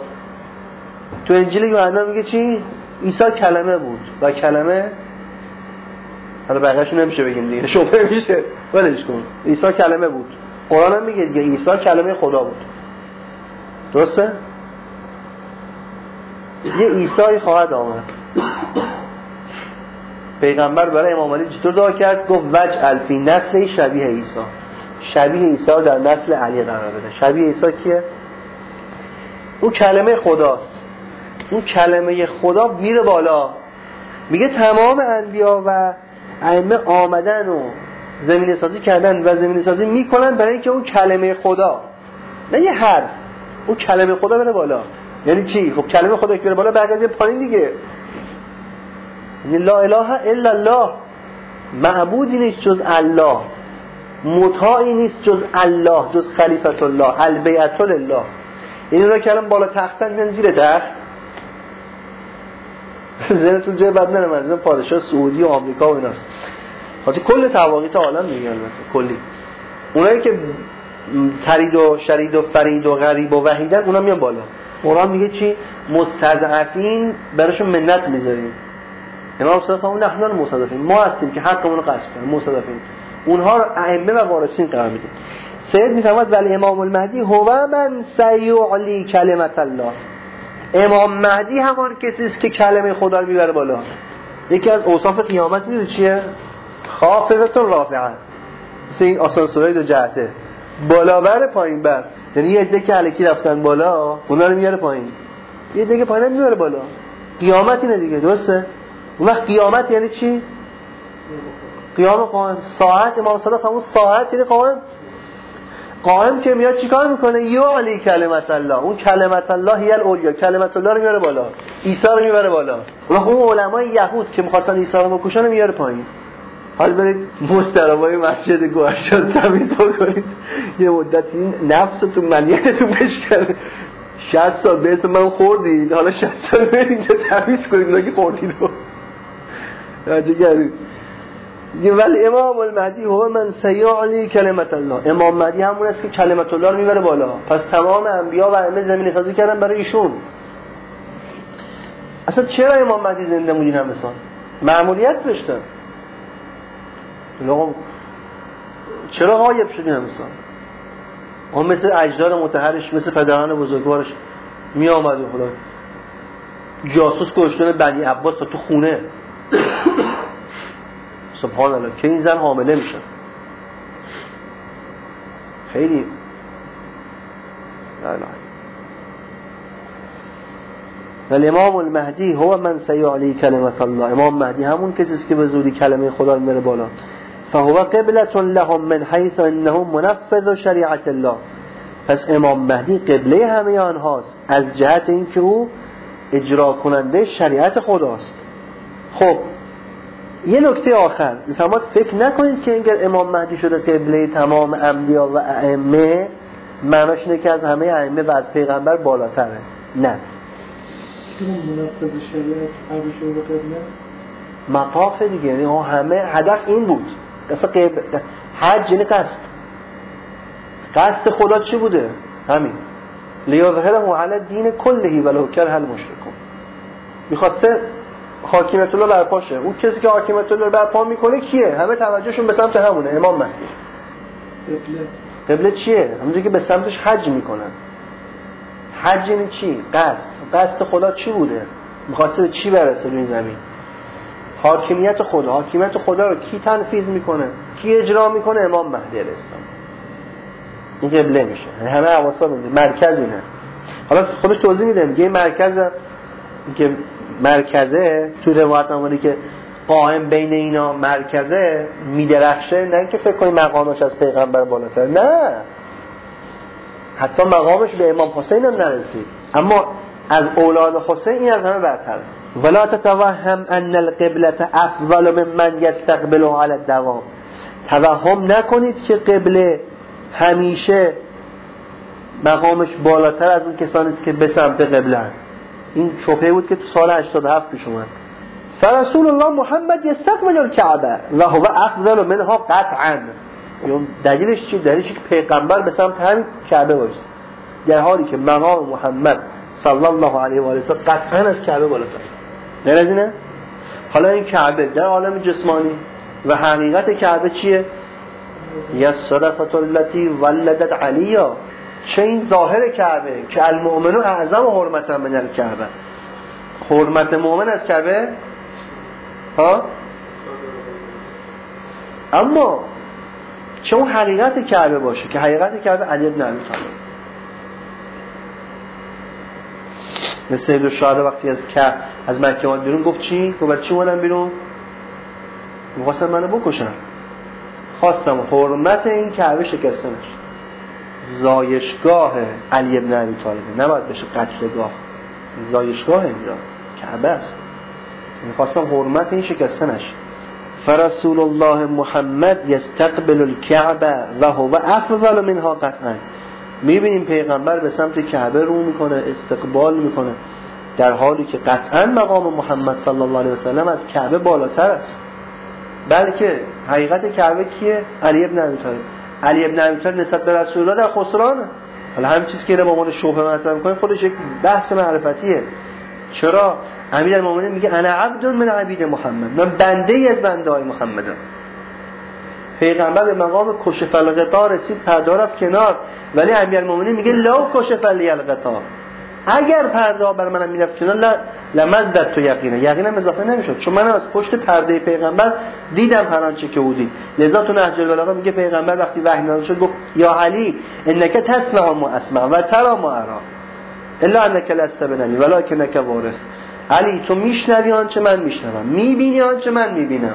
تو انجیل یوحنا میگه چی؟ عیسی کلمه بود و کلمه حالا بقیه‌اش نمیشه بگیم دیگه، شبهه میشه، ولش کن. عیسی کلمه بود. قرآن هم میگه دیگه عیسی کلمه خدا بود. درسته؟ یه عیسی خواهد آمد. پیغمبر برای امام علی چطور دعا کرد؟ گفت وجعل فی نسل شبیه عیسی. شبیه عیسی در نسل علی قرار بده. شبیه عیسی کیه؟ اون کلمه خداست. اون کلمه خدا میره بالا. میگه تمام انبیا و ائمه آمدن و زمینه سازی کردن و زمینه سازی میکنن برای اینکه اون کلمه خدا، نه یه حرف، اون کلمه خدا بره بالا. یعنی چی؟ خب کلمه خدا که بره بالا برگرده پایین دیگه. یعنی لا اله الا الله، معبودی نیست جز الله، مطاعی نیست جز الله، جز خلیفت الله، البیعة لله. این رو که الان بالا تختن میان زیر تخت. ذهنتون جای بد نره، منظورم پادشاه سعودی و آمریکا و ایناست. خاطر کل تواقیت عالم میگن البته کلی. اونایی که ترید و شرید و فرید و غریب و وحیدن اونا میان بالا. قرآن میگه چی؟ مستضعفین براشون منت میذاریم. امام صادق اون نحن المستضعفین، ما هستیم که حقمون رو غصب کنیم، مستضعفین. اونها رو ائمه و وارثین قرار میدیم. سید میفرماد ولی امام المهدی هو من سیعلی کلمت الله. امام مهدی همان کسی است که کلمه خدا رو میبره بالا. یکی از اوصاف قیامت میدونی چیه؟ خافضة رافعه. مثل این آسانسورهای دو جهته، بالا بر پایین بر. یعنی یه عده که الکی رفتن بالا اونا رو میاره پایین، یه عده که پایین میاره بالا. قیامت اینه دیگه، درسته؟ اون وقت قیامت یعنی چی؟ قیام قائم. ساعت امام صادق همون ساعت یعنی قائم. قائم که میاد چیکار میکنه؟ یعلی کلمت الله. اون کلمت الله هی الاولیا، کلمت الله رو میاره بالا، عیسی رو میاره بالا. اون علمای یهود که می‌خواستن عیسی رو بکشن میاره پایین. حال برید مسترابای مسجد گوهرشاد تمیز بکنید، یه مدت این نفستون منیتتون بشکنه. شصت سال به اسم من خوردید، حالا شصت سال برید اینجا تمیز کنید اونا که خوردید رو راجع کردید. ولی امام المهدی هو من سیعلی کلمت الله. امام مهدی همون است که کلمت الله رو میبره بالا. پس تمام انبیا و ائمه زمینه سازی کردن برای ایشون. اصلا چرا امام مهدی زنده موندین همه سال؟ مأموریت داشتن. لقم چرا غایب شدین همه سال؟ اون مثل اجداد متحرش، مثل پدران بزرگوارش می آمد و خدا جاسوس کشتن بنی عباس تا تو خونه. سبحان الله که این زن حامله میشه. خیلی لا لا. الامام المهدی هو من سیعلی کلمت الله. امام مهدی همون کسی است که به زودی کلمه خدا رو میره بالا. فهو قبلة لهم من حيث انه منفذ شریعت الله. پس امام مهدی قبله همه آنهاست از جهت اینکه او اجرا کننده شریعت خداست. خب یه نکته آخر میفرماد فکر نکنید که اگر امام مهدی شده قبله تمام انبیا و ائمه معناش اینه که از همه ائمه و از پیغمبر بالاتره. نه. منفذ شریعت عربشون رو قبله مطاف دیگه، یعنی همه هدف این بود. اصلا قبل حج یعنی قصد. قصد خدا چی بوده؟ همین لیظهره علی الدین کله ولو کره المشرکون. میخواسته حاکمیت الله برپاشه. اون کسی که حاکمیت الله رو برپا میکنه کیه؟ همه توجهشون به سمت همونه، امام مهدی. قبله قبله چیه؟ همونجوری که به سمتش حج میکنن. حج یعنی چی؟ قصد. قصد خدا چی بوده؟ میخواسته به چی برسه روی زمین؟ حاکمیت خدا. حاکمیت خدا رو کی تنفیذ میکنه؟ کی اجرا میکنه؟ امام مهدی علیه السلام. این قبله میشه. همه حواسا میده. مرکز اینه. حالا خودش توضیح میده. میگه مرکز که مرکزه تو روایت اومده که قائم بین اینا مرکزه میدرخشه، نه اینکه فکر کنی مقامش از پیغمبر بالاتر، نه، حتی مقامش به امام حسین هم نرسید، اما از اولاد حسین این از همه برتره. ولا تتوهم ان القبلة افضل ممن يستقبل على الدوام. توهم نکنید که قبله همیشه مقامش بالاتر از اون کسانی است که به سمت قبله. این شبهه بود که تو سال هشتاد و هفت پیش اومد. فرسول الله محمد یستقبل الکعبه و هو افضل منها قطعا. دلیلش چیه؟ دلیلش که پیغمبر به سمت همین کعبه وایساد، در حالی که مقام محمد صلی الله علیه و آله قطعا از کعبه بالاتر. نه از اینه؟ حالا این کعبه در عالم جسمانی و حقیقت کعبه چیه؟ یا صدقه التي ولدت علیا. چه این ظاهر کعبه که المؤمن اعظم حرمتا من الکعبه، حرمت مؤمن از کعبه ها. اما چه اون حقیقت کعبه باشه که حقیقت کعبه علی بن ابی طالب. مثل سید الشهدا وقتی از که از مکه اومد بیرون گفت چی؟ گفت چی اومدم بیرون؟ می‌خواستن منو بکشن. خواستم حرمت این کعبه شکستنش. زایشگاه علی بن ابی طالب نباید بشه قتلگاه. زایشگاه اینجا کعبه است. می‌خواستم حرمت این شکستنش. فرسول الله محمد یستقبل الکعبه و هو افضل منها قطعا. میبینیم پیغمبر به سمت کعبه رو میکنه، استقبال میکنه، در حالی که قطعا مقام محمد صلی الله علیه و سلم از کعبه بالاتر است. بلکه حقیقت کعبه کیه؟ علی ابن ابی طالب. علی ابن ابی طالب نسبت به رسول الله در خسرانه. حالا همین چیزی که با عنوان شبهه مطرح میکنه خودش یک بحث معرفتیه. چرا؟ امیرالمومنین میگه انا عبد من عبید محمد، من بنده ای از بنده های محمدم. پیغمبر به مقام کشف الغطا رسید، پرده رفت کنار، ولی امیرالمومنین میگه لو کشف لی الغطا، اگر پرده بر منم میرفت کنار لمزدت تو یقینا، یقینا اضافه نمیشد، چون من از پشت پرده پیغمبر دیدم هر آنچه که او دید. لذا تو نهج البلاغه میگه پیغمبر وقتی وحی نازل شد گفت یا علی انک تسمع ما اسمع و ترى ما ارى الا انک لست بنی ولکنک وارث. علی تو میشنوی آنچه من میشنوم، میبینی آنچه من میبینم،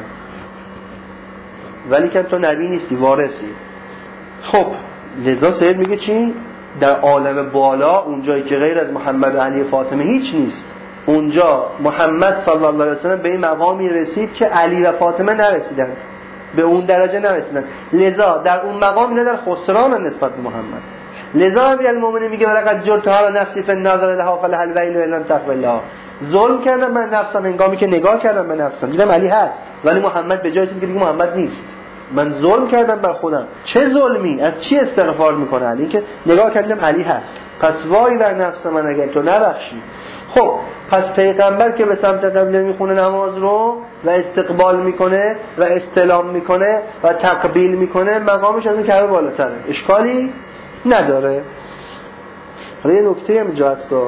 ولی که تو نبی نیستی، وارثی. خب لذا سید میگه چی؟ در عالم بالا اونجایی که غیر از محمد و علی فاطمه هیچ نیست، اونجا محمد صلی الله علیه و سلم به این مقامی رسید که علی و فاطمه نرسیدن، به اون درجه نرسیدن. لذا در اون مقام اینا در خسران نسبت به محمد. لذا امیرالمومنین میگه ولقد جرتها و نفسی فی النظر لها فلها الویل ان لم تغفر لها. ظلم کردم من نفسم هنگامی که نگاه کردم به نفسم دیدم علی هست، ولی محمد به جای چیزی که دیگه محمد نیست. من ظلم کردم بر خودم. چه ظلمی؟ از چی استغفار میکنه علی؟ که نگاه کردم علی هست، پس وای بر نفس من اگر تو نبخشی. خب پس پیغمبر که به سمت قبله میخونه نماز رو و استقبال میکنه و استلام میکنه و تقبیل میکنه، مقامش از اون کعبه بالاتره، اشکالی نداره. حالا یه نکته هم اینجا هست،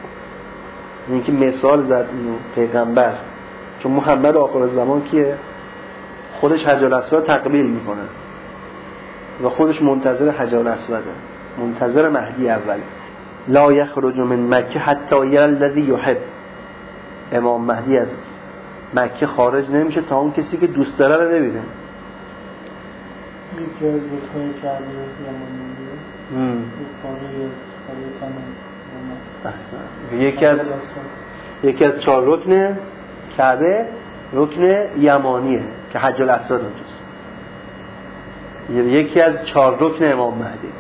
این که مثال زد اینو پیغمبر، چون محمد آخر زمان کیه؟ خودش حجر الاسود تقبیل میکنه و خودش منتظر حجر الاسوده، منتظر مهدی اول. لا یخرج من مکه حتی یرى الذی یحب. امام مهدی از مکه خارج نمیشه تا اون کسی که دوست داره رو ببینه. یکی از رکنهای کعبه یمانیه، یکی از یکی از چهار رکن کعبه رکن یمانیه که حجر الاسود اونجاست. یکی از چهار رکن امام مهدی،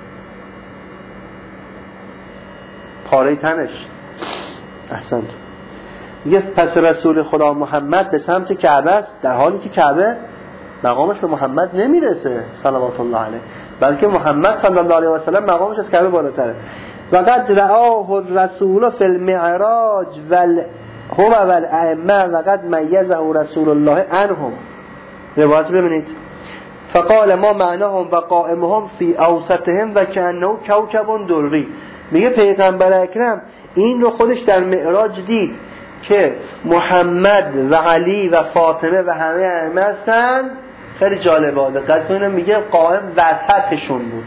پاره تنش. احسنت. میگه پس رسول خدا محمد به سمت کعبه است، در حالی که کعبه مقامش به محمد نمیرسه صلوات الله علیه، بلکه محمد صلی الله علیه و سلم مقامش از کعبه بالاتره. وقد رآه الرسول فی المعراج ول هو والائمه وقد میزه رسول الله عنهم. روایت ببینید. فقال ما معناهم و قائمهم فی اوسطهم و کانه کوكب دری. میگه پیغمبر اکرم این رو خودش در معراج دید که محمد و علی و فاطمه و همه ائمه هستن. خیلی جالبه، دقت کنید، میگه قائم وسطشون بود.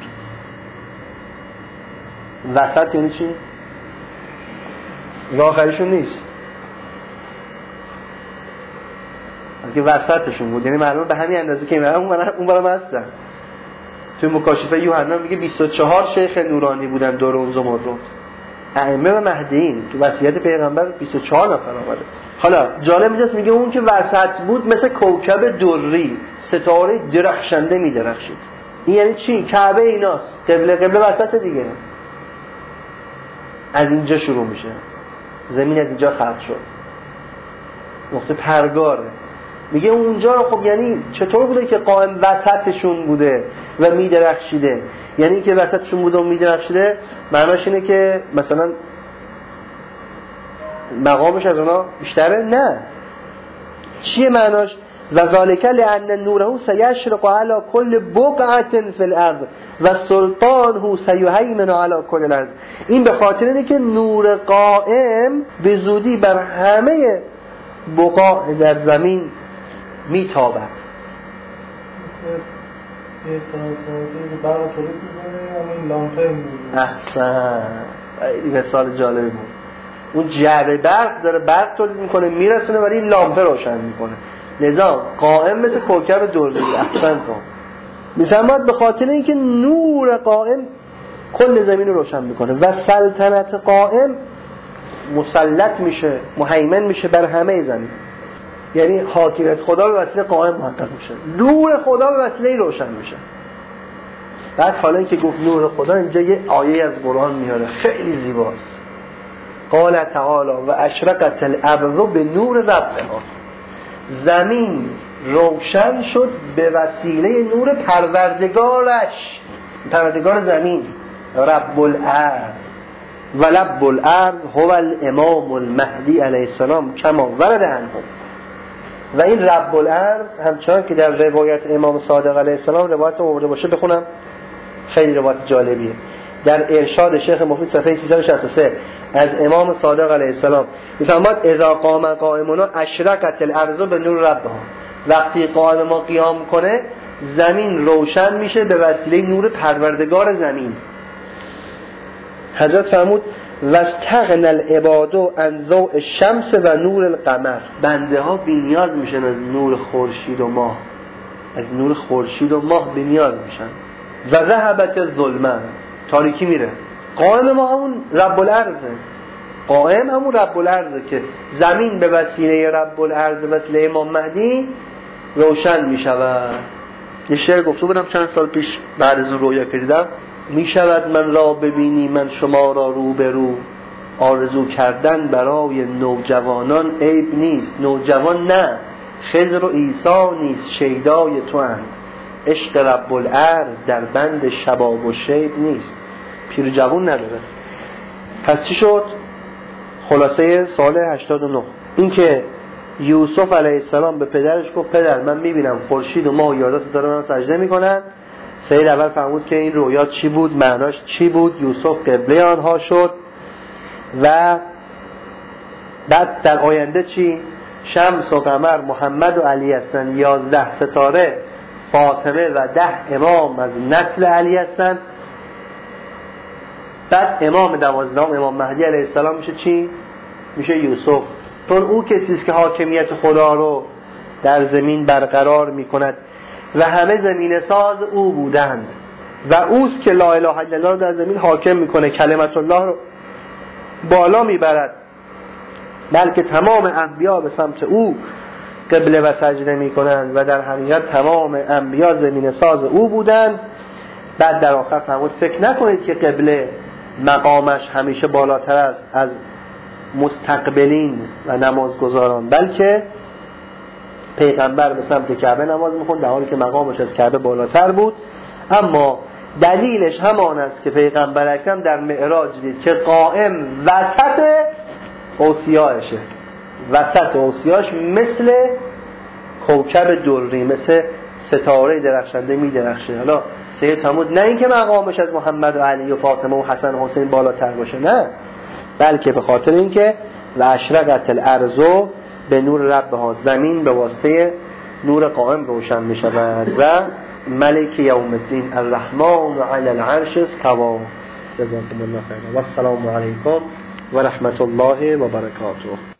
وسط یعنی چی؟ آخرشون نیست، که وسطشون بود، یعنی معلومه به همین اندازه که اون برای اون برای هستن. توی مکاشفه یوحنا میگه بیست و چهار شیخ نورانی بودن دور اون زمرد، ائمه و مهدیین. تو وصیت پیغمبر بیست و چهار نفر آمده. حالا جالب اینجاست، میگه اون که وسط بود مثل کوكب دری، ستاره درخشنده میدرخشید. این یعنی چی؟ کعبه ایناست، قبله قبله وسط دیگه، از اینجا شروع میشه، زمین از اینجا خلق شد، نقطه پرگاره. میگه اونجا خب یعنی چطور بوده که قائم وسطشون بوده و میدرخشیده؟ یعنی که وسطشون بوده و میدرخشیده معناش اینه که مثلا مقامش از اونا بیشتره؟ نه. چیه معناش؟ و ذالک لأن نوره سیشرق علی کل بقعة فی الارض و سلطانه سیهیمن علی کل الارض. این به خاطر اینه که نور قائم به زودی بر همه بقاع در زمین میتابد. یه ترانسفورماتوری که برق تولید میکنه همین لامپه میکنه. احسن، این مثال جالبی بود. اون جعبه برق داره برق تولید میکنه میرسونه ولی این لامپه روشن میکنه. لذا قائم مثل کوکب دردی. احسن تو میفهمد به خاطر اینکه نور قائم کل زمین رو روشن میکنه و سلطنت قائم مسلط میشه، مهیمن میشه بر همه زمین. یعنی حاکمیت خدا به وسیله قائم محقق میشه، نور خدا به وسیله روشن میشه. بعد حالا اینکه گفت نور خدا، اینجا یه آیه از قرآن میاره خیلی زیباست. قال تعالی و اشرقت الارض به نور ربها. زمین روشن شد به وسیله نور پروردگارش، پروردگار زمین، رب الارض. و رب الارض هو الامام المهدی علیه السلام کما ورد عنه. و این رب الارض همچنان که در روایت امام صادق علیه السلام روایت آورده باشه، بخونم خیلی روایت جالبیه. در ارشاد شیخ مفید صفحه سیصد و شصت و سه از امام صادق علیه السلام میفرماد اذا قام قائمنا اشرقت الارض به نور ربها. وقتی قائم ما قیام کنه زمین روشن میشه به وسیله نور پروردگار زمین. حضرت فرمود واستغنى العباد عن ضوء الشمس و نور القمر. بنده ها بی‌نیاز میشن از نور خورشید و ماه، از نور خورشید و ماه بی‌نیاز میشن. و ذهبت الظلمه، تاریکی میره. قائم ما همون رب الارضه، قائم همون رب الارضه که زمین به وسیله رب الارض، به وسیله امام مهدی روشن میشود. یه شعر گفته بودم چند سال پیش بعد از اون رویا که دیدم، میشود من را ببینی من شما را رو به رو، آرزو کردن برای نوجوانان عیب نیست. نوجوان نه، خضر و عیسی نیست شیدای تو اند. عشق رب الارض در بند شباب و شیب نیست. پیر جوان نداره. پس چی شد؟ خلاصه سال هشتاد و نه این که یوسف علیه السلام به پدرش گفت پدر من میبینم خورشید و ماه و یازده ستاره من سجده میکنن. سید اول فرمود که این رویا چی بود، معناش چی بود. یوسف قبله آنها شد و بعد در آینده چی؟ شمس و قمر محمد و علی هستن، یازده ستاره فاطمه و ده امام از نسل علی هستن. بعد امام دوازدهم امام مهدی علیه السلام میشه چی؟ میشه یوسف. چون او کسیست که حاکمیت خدا رو در زمین برقرار میکند و همه زمین ساز او بودند و اوست که لا اله الا الله رو در زمین حاکم میکنه، کلمت الله رو بالا میبرد. بلکه تمام انبیا به سمت او قبله و سجده میکنند و در حقیقت تمام انبیا زمین ساز او بودند. بعد در آخر فرمود فکر نکنید که قبله مقامش همیشه بالاتر است از مستقبلین و نمازگزاران، بلکه پیغمبر به سمت کعبه نماز میخوند در حالی که مقامش از کعبه بالاتر بود. اما دلیلش همان است که پیغمبر اکرم در معراج دید که قائم وسط اوصیاشه، وسط اوصیاش مثل کوکب دری، مثل ستاره درخشنده میدرخشه. حالا سید فرمود نه اینکه مقامش از محمد و علی و فاطمه و حسن و حسین بالاتر باشه، نه، بلکه به خاطر اینکه و اشرقت الارض به نور ربها، زمین به واسطه نور قائم روشن می شود. و ملک یوم الدین الرحمن علی العرش استوی. جزاکم الله خیرا و السلام علیکم و رحمت الله و برکاته.